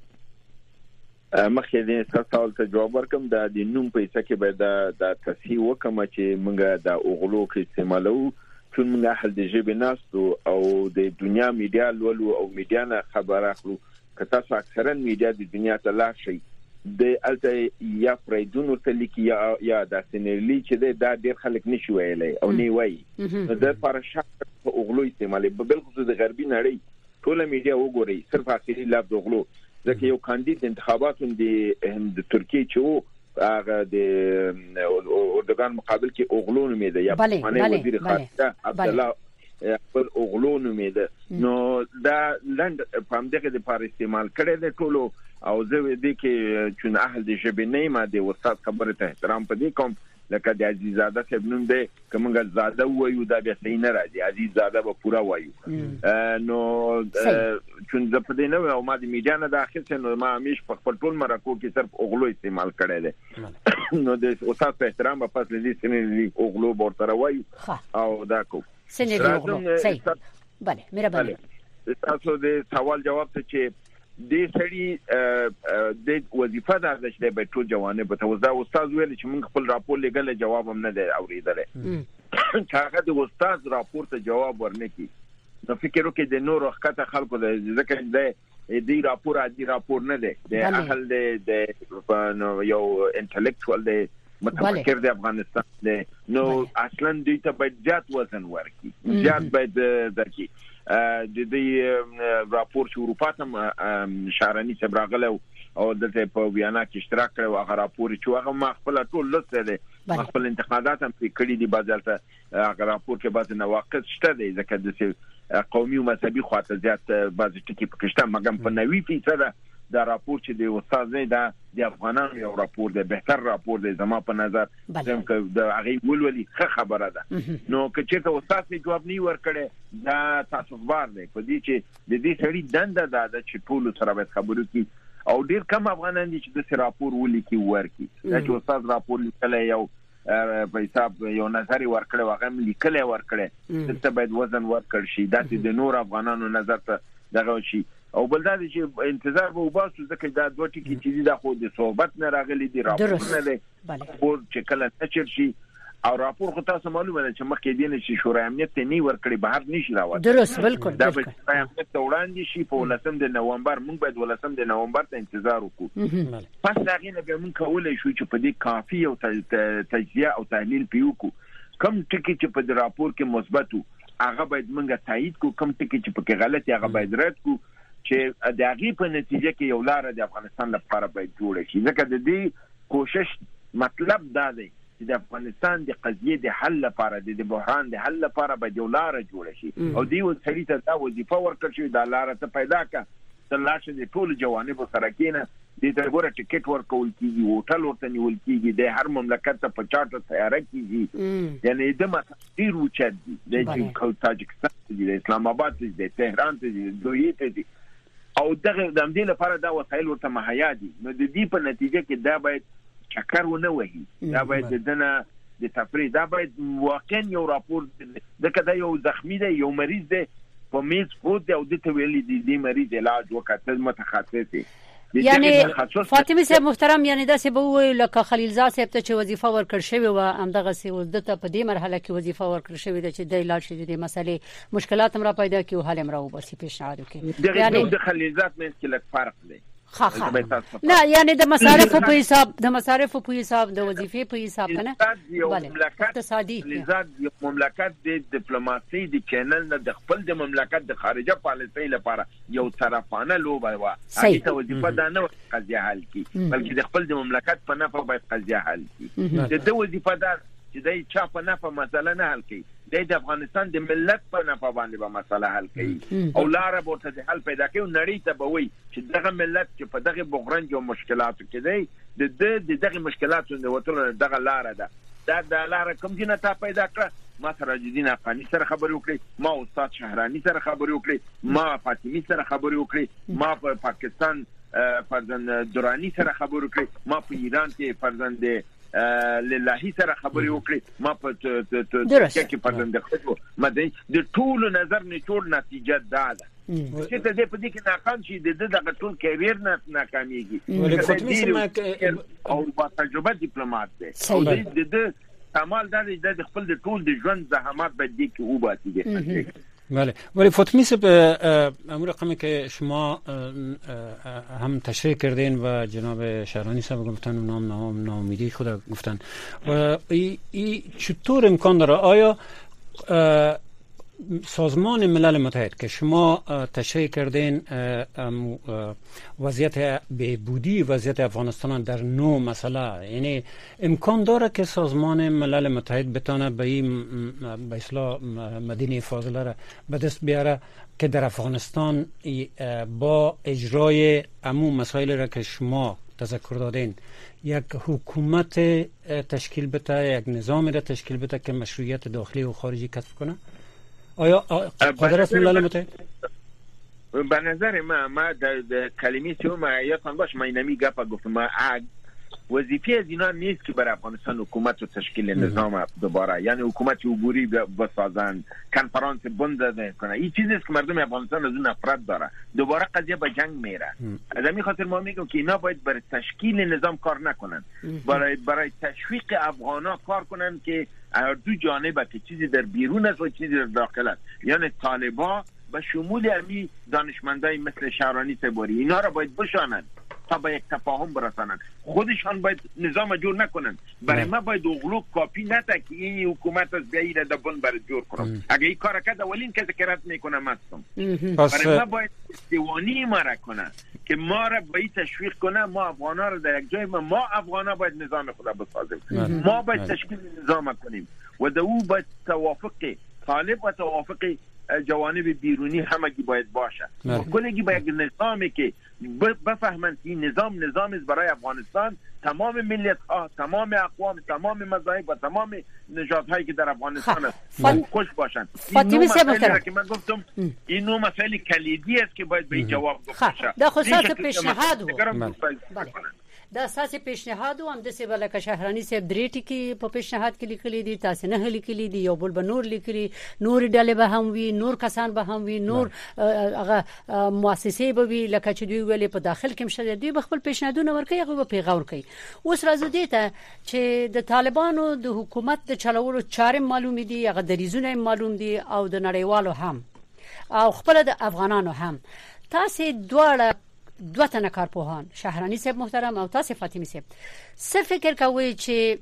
مخکې دې سوال ته جواب ورکم. دا د نوم په څه کې به دا د تصحیح وکم چې موږ د اوغلو کې استعمالو چې موږ اهل د ژبې ناستو او د دنیا میډیا لولو او میډیا نه خبر اخلو. کته څو اکثرا میډیا د دنیا ته لا شي د الته یا فریدون ورته لیکي یا یا د سینرلی چې دا ډېر خلک نشي ویلای او نه وایي. د پارشا په اوغلو استعمالي بل خصوص د غربي نړۍ ټول میډیا وګوري صرف اخیری لفظ اوغلو. ځکه یو کاندید انتخاباتو د ترکیه چې وو هغه د اردوغان مقابل کې اوغلو نومېده یا پخوانی وزیر خارجه عبدالله خپل اوغلو نومېده. نو دا لند په همدغه د پاره استعمال کړی د ټولو او زه دې کې چې اهل د ژبې نه ما د استاد خبره ته احترام پدې کوم لکه د عزیزاده صاحب نوم دی کومه زاده وایو دا به صحیح نه راځي، عزیزاده به پورا وایو. نو چې د پدې نه او ما د میډیا نه داخل څه نو ما همیش په خپل ټول مرکو کې صرف اوغلو استعمال کړی دی. نو د استاد په احترام په فصل دې سنې اوغلو ورته وایو او دا کو سنې اوغلو صحیح. بله مهرباني. تاسو د سوال جواب ته چې د سړي د وظیفه د ارزښت به ټول جوانب په توزا استاد ویل چې موږ خپل راپور لګل جواب هم نه دی اوریدل. هغه د استاد راپور ته جواب ورنکي. نو فکر وکړئ د نور وخت خلکو د ځکه د دې راپور عادي راپور نه دی د اهل د یو انټلیکچوال د متفکر د افغانستان دی. نو اصلا دوی ته باید زیات وزن ورکړي، زیات باید ځکه د دې راپور چې اروپا ته شهرانی سبراغله او د په ویانا کې اشتراک کړو هغه راپور چې هغه ما خپل ټول لسته دي خپل انتقادات هم کړی دي بازارته هغه راپور کې بعض نواقص شته دي ځکه د قومي او مذهبي خواته زیات بعض ټکي پکې شته مګم په نوي فیصد دا راپور چې د استاد نه دا د افغانانو یو راپور دی بهتر راپور دی زما په نظر زم که د هغه ولولي ښه خبره ده. نو که چېرته استاد یې جواب نه ورکړي دا تاسو بار دی په دې چې د دې سړي دنده دا ده چې ټول سره باید خبرو کې او ډیر کم افغانان دي چې د راپور ولیکي ورکي. دا چې استاد راپور لیکلی یو په حساب یو نظر ورکړي واغم لیکلی ورکړي ته باید وزن ورکړ شي دا چې د نور افغانانو نظر ته دغه شي او بل دا چې انتظار به وباسو ځکه دا دوه ټکي چې دا خو د صحبت نه راغلي دي راپور نه دی او چې کله نشر شي او راپور خو تاسو معلومه ده چې مخکې دینه چې شورای امنیت ته نه ورکړي بهر نشي راوړي. درست بالکل دا به شورای امنیت ته وړاندې شي په ولسم د نومبر موږ باید ولسم د نومبر ته انتظار وکړو. پس دا غینه به موږ کولای شو چې په دې کافي او تجزیه او تحلیل پیوکو کم ټکي چې په راپور کې مثبتو هغه باید موږ تایید کو، کم ټکي چې په کې غلط هغه باید رد کو چې د هغه په نتیجه کې یو لار د افغانستان لپاره باید جوړ شي. ځکه د دې کوشش مطلب دا دی چې د افغانستان د قضیه د حل لپاره د بحران د حل لپاره باید یو لار جوړ شي او دی وسړي ته دا وظیفه ورکړ شي دا لار ته پیدا کا تلاشه د ټول جوانب سره کېنه د درګوره ټیکټ ورکول کیږي هوټل ورته نیول کیږي د هر مملکت ته په چارټر تیار کیږي یعنی د مصیر وچد د تاجکستان د اسلام آباد د تهران د دوی ته دي او دغه د دې لپاره دا وسایل ورته مهیا دي. نو د دې په نتیجه کې دا باید چکر ونه وهي دا باید دنه د تفریح دا باید واقعا یو راپور دغه دا یو زخمی دی یو مریض دی په میز پروت دی او د ته ویلي دی د مریض علاج وکړه متخصص دی. یعنی فاطمی صاحب محترم یعنی دا څه به ویل لکه خلیلزاد صاحب ته چې وظیفه ورکړ شوی و همدغه څه ولدته په دې مرحله کې وظیفه ورکړ شوی د چې د علاج شې د مسلې مشکلات هم را پیدا کیو حل هم را وبسي پیشنهاد وکړي. یعنی د خلیلزاد مې کې لک فرق دی خا خا نه یعنی د مصارف په حساب د مصارف په حساب د وظیفې په حساب کنه بله اقتصادي نظام یو مملکت د ډیپلوماسي د چینل نه د خپل د مملکت د خارجه پالیسۍ لپاره یو طرفانه لوبه و هغه ته وظیفه دا نه قضیه حل کی بلکې د خپل د مملکت په نفع باید قضیه حل کی. د وظیفه دا چې دای چا په نفع مسله نه حل کی د افغانستان د ملت په نفع باندې به مسله حل کړي او لار به ته حل پیدا کوي نړۍ ته به وي چې دغه ملت چې په دغه بغرنج او مشکلاتو کې دی د د دغه مشکلاتو د وټر دغه لار ده دا د لار کوم چې نه تا پیدا کړ ما سره جدي نه قانی سره خبرې وکړي ما استاد شهرانی سره خبرې وکړي ما فاطمی سره خبرې وکړي ما په پاکستان فرزند درانی سره خبرې وکړي ما په ایران کې فرزند للهی سره خبرې وکړي ما په کې فرزند خو ما د ټول نظر نه ټول نتیجه ده چې ته دې په دې کې ناکام شي د دغه ټول کیریر نه ناکاميږي ولې فاطمه سم او با تجربه دیپلوماټ دی او د د کمال د خپل د ټول د ژوند زحمات به دې کې وباسي دي بله ولی فاطمی صاحب امور رقمی که شما هم تشریح کردین و جناب شهرانی صاحب گفتن نام نام ناامیدی خود گفتن و این چطور امکان داره آیا سازمان ملل متحد که شما تشریح کردین وضعیت بهبودی وضعیت افغانستان در نو مسئله یعنی امکان داره که سازمان ملل متحد بتونه به این به اصطلاح مدینه فاضله را به دست بیاره که در افغانستان با اجرای عموم مسائل را که شما تذکر دادین یک حکومت تشکیل بده یک نظام را تشکیل بده که مشروعیت داخلی و خارجی کسب کنه آیا قادر است ملل متحد؟ به نظر ما ما در کلمه سوم یادتان باش ما اینمی گپ گفتم ما وظیفه از اینا نیست که برای افغانستان حکومت و تشکیل نظام دوباره یعنی حکومت عبوری بسازن کنفرانس بند کنه این چیزی است که مردم افغانستان از اون نفرت داره دوباره قضیه به جنگ میره از همین خاطر ما میگم که اینا باید برای تشکیل نظام کار نکنن برای برای تشویق افغانا کار کنن که دو جانبه که چیزی در بیرون است و چیزی در داخل است یعنی طالبا به شمول امی دانشمندای مثل شهرانی سبوری اینا را باید بشانند تا به یک تفاهم برسانند خودشان باید نظام جور نکنند برای ما باید اغلوب کافی نده که این حکومت از بیایی را دبن برای جور کنم اگه این کار کرده اولین کسی که رد میکنم هستم برای ما باید دیوانی ما را کنه که ما را باید تشویق کنه ما افغانا را در یک جای ما, ما افغانا باید نظام خدا بسازیم ما باید تشکیل نظام کنیم و در او باید توافق طالب و توافق جوانب بیرونی همگی باید باشه کلگی با یک نظامی که بفهمند که این نظام نظام است برای افغانستان تمام ملت ها تمام اقوام تمام مذاهب و تمام نژاد هایی که در افغانستان است خوش باشند فاطمی صاحب که من گفتم این نوع مسائل کلیدی است که باید به جواب گفته شه در خصوص پیشنهاد دا اساس پیشنهاد هم د سیبل ک شهرانی صاحب درې ټکی په پیشنهاد کې لیکلي دي تاسو نه لیکلي دي یو بل بنور لیکلي نور ډلې به هم وي نور کسان به هم وي نور هغه مؤسسې به وي لکه چې دوی ولې په داخل کې مشر دوی به خپل پیشنهادونه ورکوي هغه به پیغور کوي اوس راځي دي ته چې د طالبانو د حکومت د چلولو چارې معلوم دي هغه دریزونه معلوم دي او د نړیوالو هم او خپل د افغانانو هم تاسو دواړه دوه تنه کارپوهان شهرانی صاحب محترم او تاسو فاطمی صاحب څه فکر کوي چې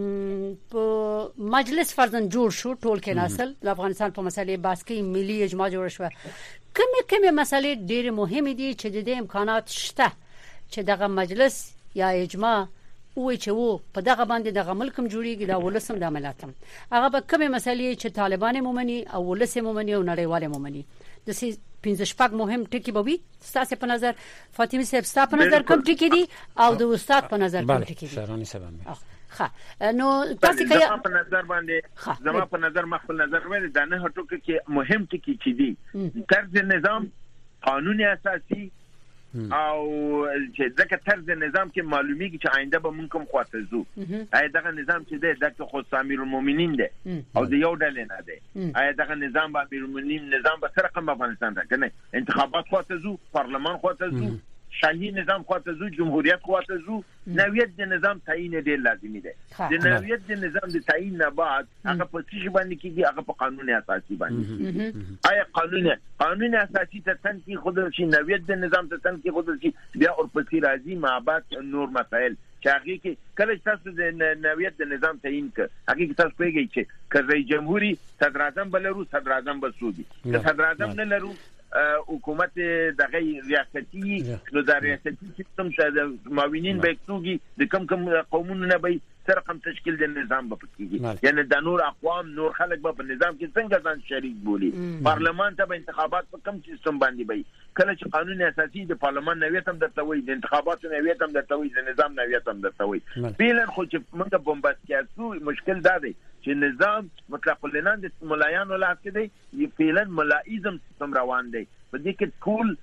په مجلس فرزند جوړ شو ټول کې نسل د افغانستان په مسلې باسکې ملي اجماع جوړ شو کومه کومه مسلې ډېر مهمه دي چې د امکانات شته چې دغه مجلس یا اجماع وای چې وو په دغه باندې دغه ملکم جوړیږي دا ولسم د عملاتم هغه به کومه مسلې چې طالبان مومني او ولس مومني او نړیوال مومني د سي پنځه شپږ مهم ټکی به وي ستاسو په نظر فاطمی صاحب ستاسو په نظر کوم ټکی دي او د استاد په نظر کوم ټکی دي شهرانی صاحب ښه نو تاسو کې په نظر باندې زما په نظر مخفل نظر باندې دا نه ټکی کې مهم ټکی چي دي طرز نظام قانون اساسي او چې دغه طرز نظام کې معلومیږي چې آینده به مونږ کوم خواته زو آیا دغه نظام چې دی دغه خو امیر المؤمنین دی او د یو ډول نه دی آیا دغه نظام به امیر المؤمنین نظام به سره کوم افغانستان راکنه انتخابات خواته زو پارلمان خواته زو شاهي نظام خواته زو جمهوریت خواته زو نوعیت د نظام تعیین ډیر لازمي دی د نوعیت د نظام د تعیین نه بعد هغه په څه باندې کېږي هغه په قانون اساسي باندې آیا قانون قانون اساسي ته تنکی خود شي نوعیت د نظام ته تنکی خود شي بیا اور پسې راځي معبد نور مسائل چې هغه کې کله تاسو د نوعیت د نظام تعیین ک هغه کې تاسو پیږي چې کله جمهوریت صدر اعظم بلرو صدر اعظم بسودي صدر اعظم نه لرو حکومت دغه ریاستی نو د ریاستی سیستم شاده معاونین به توګي د کم کم قومونو نه به سره کم تشکیل د نظام به کیږي یعنی د نور اقوام نور خلک به په نظام کې څنګه ځان شریک بولی پارلمان ته به انتخابات په کم سیستم باندې وي کله چې قانون اساسي د پارلمان نویت هم درته وي د انتخاباتو نویت هم درته وي د نظام نویت هم درته وي پیلن خو چې موږ بمباسکیاسو مشکل دا دی چې نظام مطلق العنان د ملایانو لاس کې دی پیلن ملایزم سیستم روان دی په دې کې ټول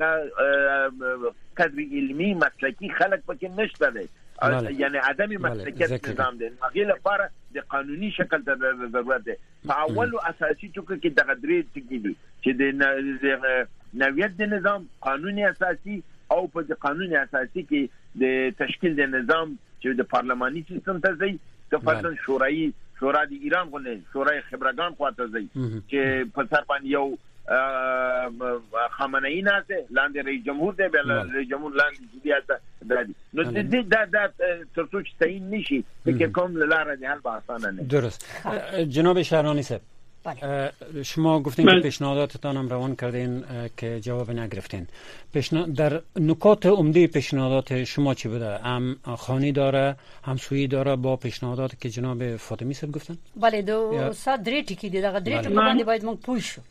هغه کادر علمي مسلکي خلک پکې نشته دی یعنی عدم مسلکیت نظام دی هغه لپاره د قانوني شکل ته ضرورت دی په اول او اساسي ټکو کې د غدرې ټکی دي چې د نویت د نظام قانوني اساسي او په قانوني اساسي کې د تشکیل د نظام چې د پارلماني سیستم ته ځي کفاتن شورای شورا د ایران غونډه شورای خبرګان خواته ځي چې په سر باندې یو خامنه‌ای ناسه لاندې رئیس جمهور دی بل رئیس جمهور لاندې جديات دادي نو دې دا دا ترڅو چې تعیین نشي فکر کوم لاره دی حل به اسانه نه درست جناب شهرانی صاحب شما گفتین که پیشنهاداتتان هم روان کردین که جواب نگرفتین پیشنهاد در نکات عمده پیشنهادات شما چی بوده هم خانی داره همسویی داره با پیشنهاداتی که جناب فاطمی صاحب گفتن بله دو سا درې ټکی دي دا درې ټکی باندې باید موږ پوه شو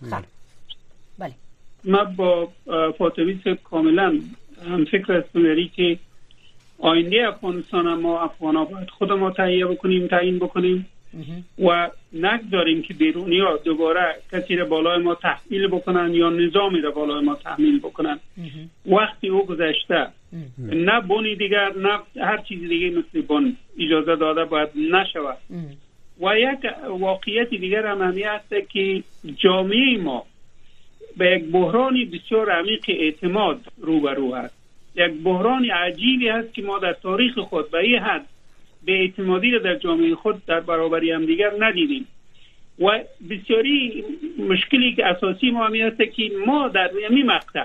بله ما با فاطمی صاحب کاملا هم فکر هستم که آینده افغانستان ما افغانا باید خود ما تهیه بکنیم تعیین بکنیم و نگذاریم که بیرونی‌ها دوباره کسی را بالای ما تحمیل بکنن یا نظامی را بالای ما تحمیل بکنن وقتی او گذشته نه بونی دیگر نه هر چیز دیگه مثل بون اجازه داده باید نشود و یک واقعیت دیگر هم همی است که جامعه ما به یک بحرانی بسیار عمیق اعتماد روبرو است یک بحران عجیبی هست که ما در تاریخ خود به این حد به اعتمادی را در جامعه خود در برابری هم دیگر ندیدیم و بسیاری مشکلی که اساسی ما همی است که ما در همین مقطع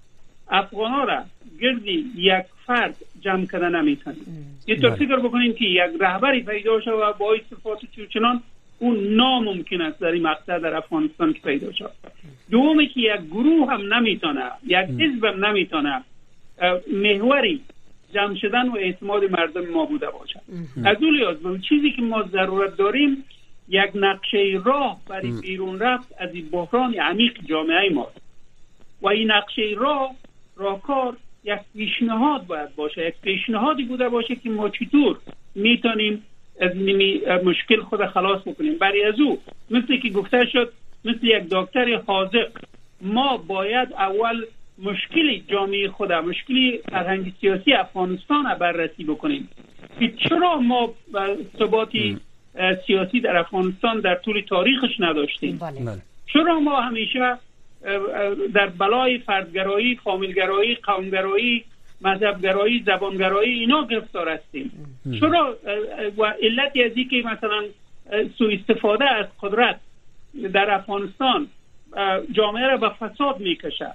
افغان ها را گردی یک فرد جمع کردن نمیتونیم یه طور فکر بکنیم که یک رهبری پیدا شد و با صفات چنان اون ناممکن است در این مقطع در افغانستان که پیدا شد دومی که یک گروه هم نمیتونه یک حزب هم نمیتونه محوری جمع شدن و اعتماد مردم ما بوده باشد از اون لحاظ چیزی که ما ضرورت داریم یک نقشه راه برای بیرون رفت از این بحران عمیق جامعه ما و این نقشه راه راهکار یک پیشنهاد باید باشه یک پیشنهادی بوده باشه که ما چطور میتونیم از مشکل خود خلاص بکنیم برای از او مثل که گفته شد مثل یک دکتر حاذق ما باید اول مشکلی جامعه خود مشکلی فرهنگ سیاسی افغانستان بررسی بکنیم که چرا ما ثباتی سیاسی در افغانستان در طول تاریخش نداشتیم چرا ما همیشه در بلای فردگرایی فامیلگرایی قومگرایی مذهبگرایی زبانگرایی اینا گرفتار هستیم چرا و علتی از این که مثلا سوء استفاده از قدرت در افغانستان جامعه را به فساد میکشه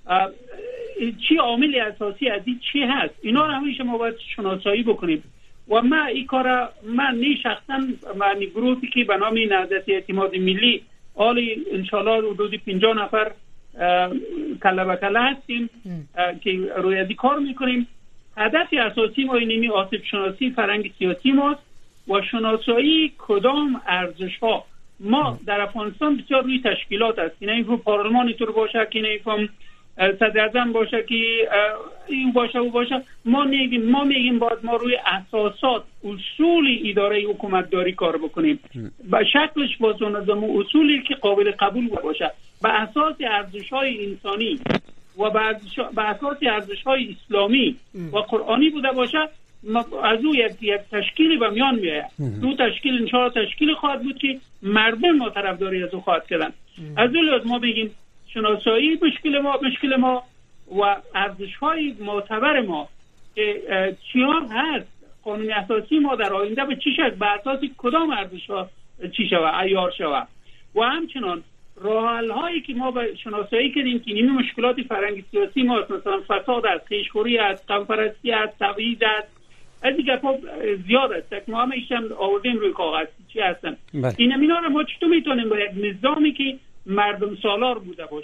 چی عامل اساسی از این چی هست اینا رو همیشه ما باید شناسایی بکنیم و ما این کار من نی شخصا من گروهی که به نام نهضت اعتماد ملی حالی انشالله حدود پنجاه نفر کله به کله هستیم که روی ازی کار میکنیم هدف اساسی ما اینمی آسیب شناسی فرهنگ سیاسی ماست و شناسایی کدام ارزش ها ما در افغانستان بسیار روی تشکیلات هست این رو پارلمانی طور باشه که نمیفهم صدر اعظم باشه که این باشه و باشه ما میگیم ما میگیم باید ما روی اساسات اصول اداره حکومت داری کار بکنیم با شکلش با نظم اصولی که قابل قبول باشه با اساس ارزش‌های انسانی و با اساس ارزش‌های اسلامی و قرآنی بوده باشه از او یک یک تشکیلی به میان میاد دو تشکیل انشاءالله تشکیل خواهد بود که مردم ما طرفداری از او خواهد کردن از اون لحاظ ما بگیم شناسایی مشکل ما مشکل ما و ارزش‌های معتبر ما که چیا هست قانون اساسی ما در آینده به چی شکل به اساس کدام ارزش‌ها چی شود عیار شود و همچنان راه‌حل‌هایی که ما به شناسایی کردیم که این مشکلات فرهنگی سیاسی ما مثلا فساد است خویشخوری است قوم‌پرستی است تبعیض است از این گپا زیاد است که ما همیشه هم آوردیم روی کاغذ چی هستن این اینا رو ما چطور میتونیم با یک نظامی که مردم سالار بوده باشه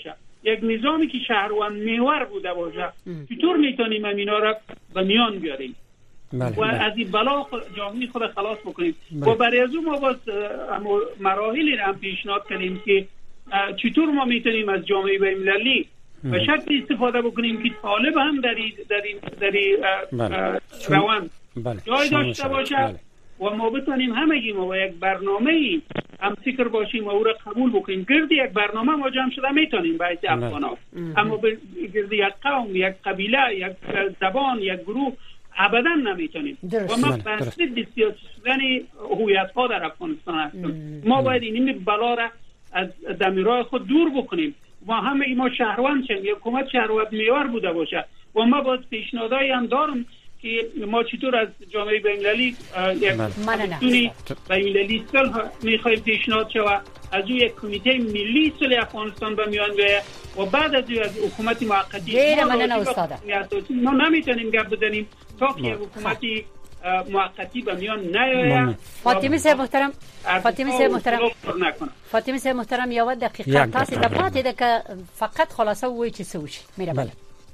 یک نظامی که شهروند محور بوده باشه چطور میتونیم اینا را به میان بیاریم بله، و بله. از این بلا جامعه خود خلاص بکنیم. بله. و برای از اون ما باز مراحلی را هم پیشنهاد کنیم که چطور ما میتونیم از جامعه بین‌المللی به شکل استفاده بکنیم که طالب هم در این در این در این بله. روان بله. جای داشته باشه. بله. و ما بتونیم همگی ما با یک برنامه هم فکر باشیم و او را قبول بکنیم. گرد یک برنامه ما جمع شده میتونیم باید افغان‌ها، اما گرد یک قوم، یک قبیله، یک زبان، یک گروه ابدا نمیتونیم. و ما بحث بسیار شدن هویت ها در افغانستان هستیم. ما باید این بلا را از دمیرای خود دور بکنیم. ما همه ما شهروند شیم، یک حکومت شهروند میوار بوده باشه. و ما باید پیشنهادایی هم دارم که ما چطور از جامعه بین‌المللی یک کمیته بین‌المللی صلح میخوایم پیشنهاد شود، از او یک کمیته ملی صلح افغانستان به میان بیاید و بعد از او از حکومت موقتی غیر من نه استاده ما نمیتونیم گپ بزنیم تا که حکومتی موقتی به میان نیاید. فاطمه صاحب محترم، فاطمه صاحب محترم، فاطمه صاحب محترم یو دقیقه تاسو د پاتې د فقط خلاصه وای چې څه وشي. میره بله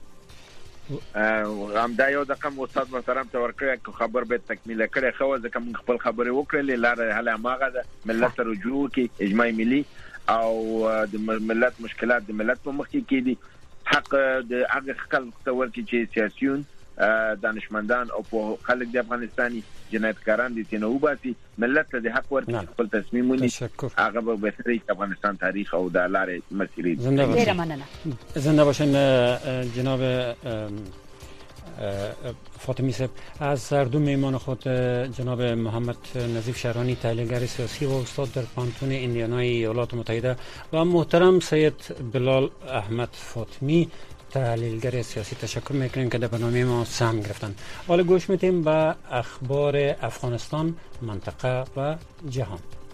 هم دا یو دقم استاد محترم ته ورکړی خبر به تکمیل کړي خو ځکه موږ خپل خبرې وکړلې لاره هله ماغه د ملت رجوع کې اجماع ملي او د ملت مشکلات د ملت په مخ کې کېدي حق د هغه خلک ته ورکړي چې سیاسيون دانشمندان او په خلک د افغانستاني جنایتکاران دي تنو باسي ملت ته د حق ورکړي خپل تصمیم ونی هغه به بهتري افغانستان تاریخ او د لارې مسیري. زنده باشین جناب فاطمی صاحب. از هر دو میهمان خود جناب محمد نظیف شهرانی تحلیلگر سیاسی و استاد در پانتون ایندیانای ایالات متحده و محترم سید بلال احمد فاطمی تحلیلگر سیاسی تشکر میکنیم که در برنامه ما سهم گرفتن. حالا گوش میتیم به اخبار افغانستان، منطقه و جهان.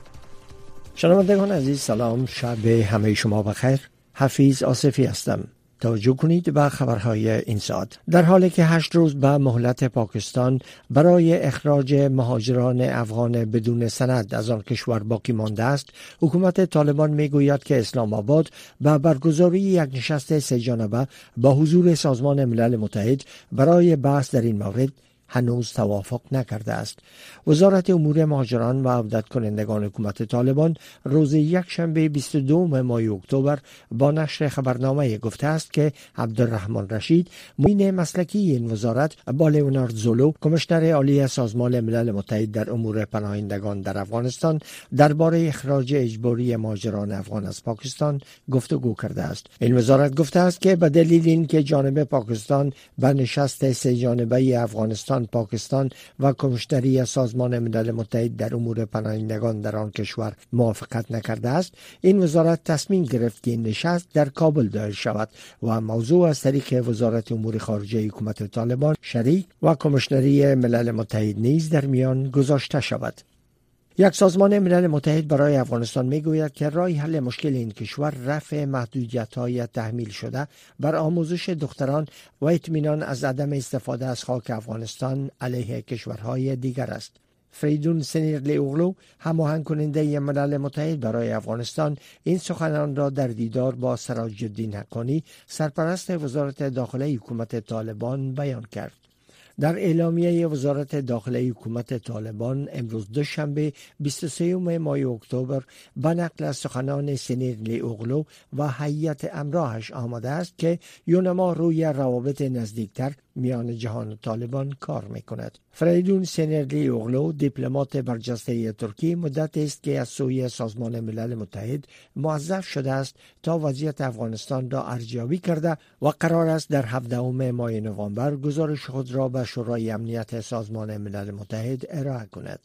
شنوندگان عزیز سلام، شب همه شما بخیر. حفیظ آصفی هستم. توجه کنید به خبرهای این ساعت. در حالی که هشت روز به مهلت پاکستان برای اخراج مهاجران افغان بدون سند از آن کشور باقی مانده است، حکومت طالبان میگوید که اسلام آباد به برگزاری یک نشست سه جانبه با حضور سازمان ملل متحد برای بحث در این مورد هنوز توافق نکرده است. وزارت امور مهاجران و عودت کنندگان حکومت طالبان روز یکشنبه بیست و دوم ماه اکتبر با نشر خبرنامه گفته است که عبدالرحمن رشید، معین مسلکی این وزارت، با لیونارد زولو، کمیشنر عالی سازمان ملل متحد در امور پناهندگان در افغانستان، درباره اخراج اجباری مهاجران افغان از پاکستان گفتگو کرده است. این وزارت گفته است که به دلیل اینکه جانب پاکستان به نشست سه جانبه افغانستان، پاکستان و کمیشنری سازمان ملل متحد در امور پناهندگان در آن کشور موافقت نکرده است، این وزارت تصمیم گرفت که این نشست در کابل دایر شود و موضوع از طریق وزارت امور خارجه حکومت طالبان شریک و کمیشنری ملل متحد نیز در میان گذاشته شود. یک سازمان ملل متحد برای افغانستان میگوید که راه حل مشکل این کشور رفع محدودیت‌های تحمیل شده بر آموزش دختران و اطمینان از عدم استفاده از خاک افغانستان علیه کشورهای دیگر است. فریدون سنیرلی اوغلو، هماهنگ کننده ملل متحد برای افغانستان، این سخنان را در دیدار با سراج الدین حقانی، سرپرست وزارت داخله حکومت طالبان بیان کرد. در اعلامیه وزارت داخله حکومت طالبان امروز دوشنبه بیست و سوم ماه اکتبر به نقل از سخنان سنیرلی اوغلو و هیئت همراهش آمده است که یونما روی روابط نزدیکتر میان جهان و طالبان کار میکند. فریدون سنیرلی اوغلو، دیپلمات برجسته ترکی، مدت است که از سوی سازمان ملل متحد موظف شده است تا وضعیت افغانستان را ارزیابی کرده و قرار است در هفدهم ماه نوامبر گزارش خود را به شورای امنیت سازمان ملل متحد ارائه کند.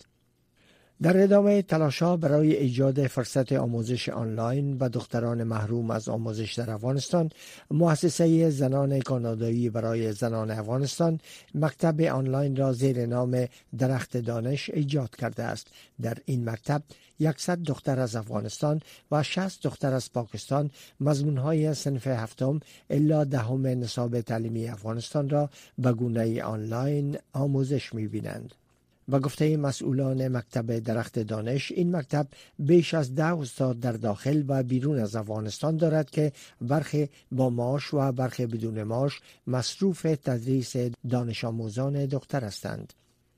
در ادامه تلاش‌ها برای ایجاد فرصت آموزش آنلاین به دختران محروم از آموزش در افغانستان، مؤسسه زنان کانادایی برای زنان افغانستان مکتب آنلاین را زیر نام درخت دانش ایجاد کرده است. در این مکتب صد دختر از افغانستان و شصت دختر از پاکستان مضمون‌های صنف هفتم الی دهم نصاب تعلیمی افغانستان را به گونه آنلاین آموزش می‌بینند. و گفته مسئولان مکتب درخت دانش این مکتب بیش از ده استاد در داخل و بیرون از افغانستان دارد که برخی با معاش و برخی بدون معاش مصروف تدریس دانش آموزان دختر هستند.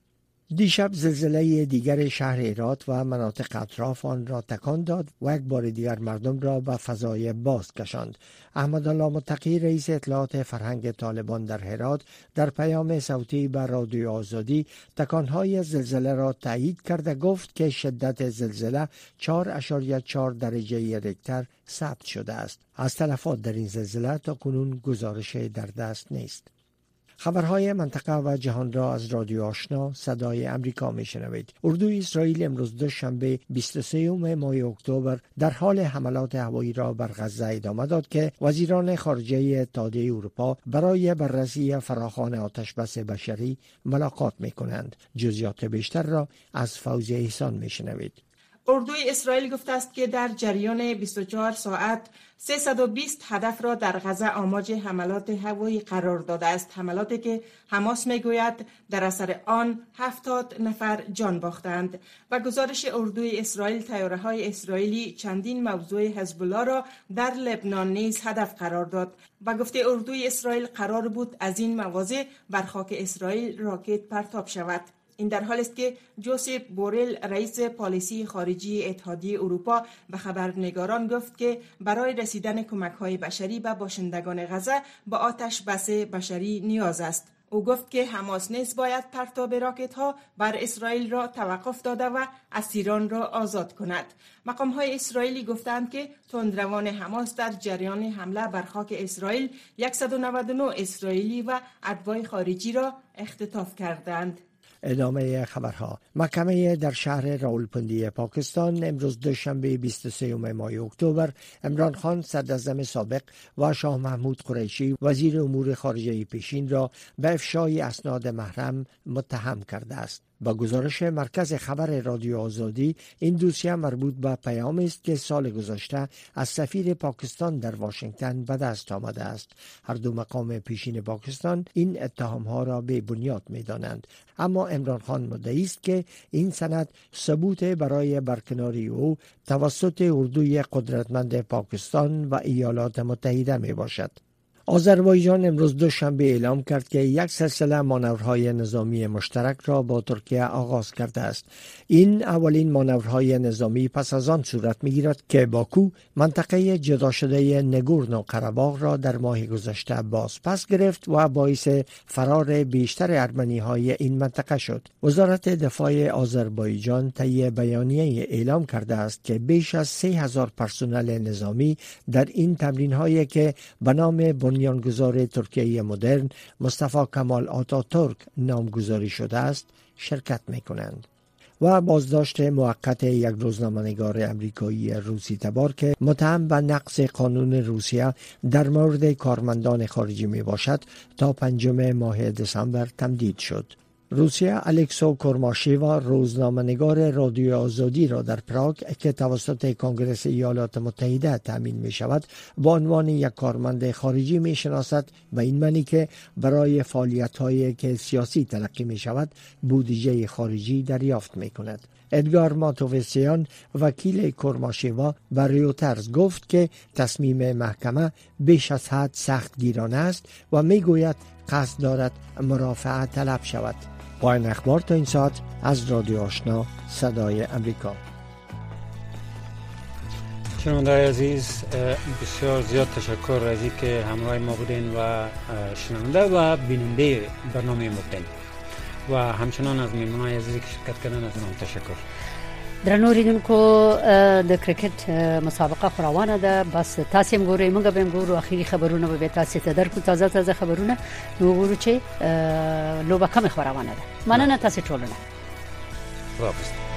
دیشب زلزله دیگر شهر هرات و مناطق اطراف آن را تکان داد و یک بار دیگر مردم را به فضای باز کشاند. احمدالله متقی رئیس اطلاعات فرهنگ طالبان در هرات در پیام صوتی به رادیو آزادی تکانهای زلزله را تایید کرده گفت که شدت زلزله چهار اشاریه چهار درجه ریکتر ثبت شده است. از تلفات در این زلزله تا کنون گزارش در دست نیست. خبرهای منطقه و جهان را از رادیو آشنا صدای امریکا میشنوید. اردوی اسرائیل امروز دوشنبه بیست و سوم ماه اکتبر در حال حملات هوایی را بر غزه ادامه داد که وزیران خارجه اتحادیه اروپا برای بررسی فراخوان آتشبس بشری ملاقات میکنند. جزئیات بیشتر را از فوزی احسان میشنوید. اردوی اسرائیل گفته است که در جریان بیست و چهار ساعت سیصد و بیست هدف را در غزه آماج حملات هوایی قرار داده است. حملاتی که حماس میگوید در اثر آن هفتاد نفر جان باختند. و گزارش اردوی اسرائیل طیاره‌های اسرائیلی چندین موضوع حزب الله را در لبنان نیز هدف قرار داد و گفته اردوی اسرائیل قرار بود از این مواضع بر خاک اسرائیل راکت پرتاب شود. این در حالی است که جوزف بوریل رئیس پالیسی خارجی اتحادیه اروپا به خبرنگاران گفت که برای رسیدن کمک‌های بشری به باشندگان غزه با آتش بس بشری نیاز است. او گفت که حماس نیز باید پرتاب راکت‌ها بر اسرائیل را توقف داده و اسیران را آزاد کند. مقام‌های اسرائیلی گفتند که تندروان حماس در جریان حمله بر خاک اسرائیل صد و نود و نه اسرائیلی و اتباع خارجی را اختطاف کردند. ادامه خبرها. محکمه در شهر راولپنڈی پاکستان امروز دوشنبه بیست و سوم ماه اکتبر عمران خان صدراعظم سابق و شاه محمود قریشی وزیر امور خارجه پیشین را به افشای اسناد محرم متهم کرده است. با گزارش مرکز خبر رادیو آزادی این دوسیه مربوط به پیامی است که سال گذشته از سفیر پاکستان در واشنگتن به دست آمده است. هر دو مقام پیشین پاکستان این اتهام‌ها را بی بنیاد می‌دانند، اما عمران خان مدعی است که این سند ثبوت برای برکناری او توسط اردوی قدرتمند پاکستان و ایالات متحده میباشد. آذربایجان امروز دوشنبه اعلام کرد که یک سلسله مانورهای نظامی مشترک را با ترکیه آغاز کرده است. این اولین مانورهای نظامی پس از آن صورت می‌گیرد که باکو منطقه جدا شده نگورنو قره‌باغ را در ماه گذشته باز پس گرفت و باعث فرار بیشتر ارمنی‌های این منطقه شد. وزارت دفاع آذربایجان طی بیانیه اعلام کرده است که بیش از سه هزار پرسنل نظامی در این تمرین‌هایی که به نام بنیانگذار ترکیه مدرن مصطفی کمال آتاتورک نامگذاری شده است شرکت می‌کنند. و بازداشت موقت یک روزنامه‌نگار امریکایی روسی تبار که متهم به نقض قانون روسیه در مورد کارمندان خارجی می باشد تا پنجم ماه دسامبر تمدید شد. روسیه الکسو کورماشیوا روزنامه‌نگار رادیو آزادی را در پراگ که توسط کنگره ایالات متحده تامین می شود با عنوان یک کارمند خارجی می شناسد و این معنی که برای فعالیت‌هایی که سیاسی تلقی می شود بودجه خارجی دریافت می کند. ادگار ماتووسیان وکیل کورماشیوا به ریوترز گفت که تصمیم محکمه بیش از حد سخت گیرانه است و می گوید قصد دارد مرافعه طلب شود. پایان اخبار تا این ساعت از رادیو آشنا صدای امریکا. شنونده‌های عزیز بسیار زیاد تشکر از اینکه همراه ما بودین و شنونده و بیننده برنامه ما بودین و همچنان از میهمانای عزیزی که شرکت کردن از اونها تشکر. درنو ریدونکو د کرکټ مسابقه خروانه ده، بس تاسو هم ګورئ، موږ به هم ګورو. اخیری خبرونه به تاسو ته درکو، تازه تازه خبرونه نو ګورو چې لوبه کومه خروانه ده. مننه تاسو ټولونه. واپس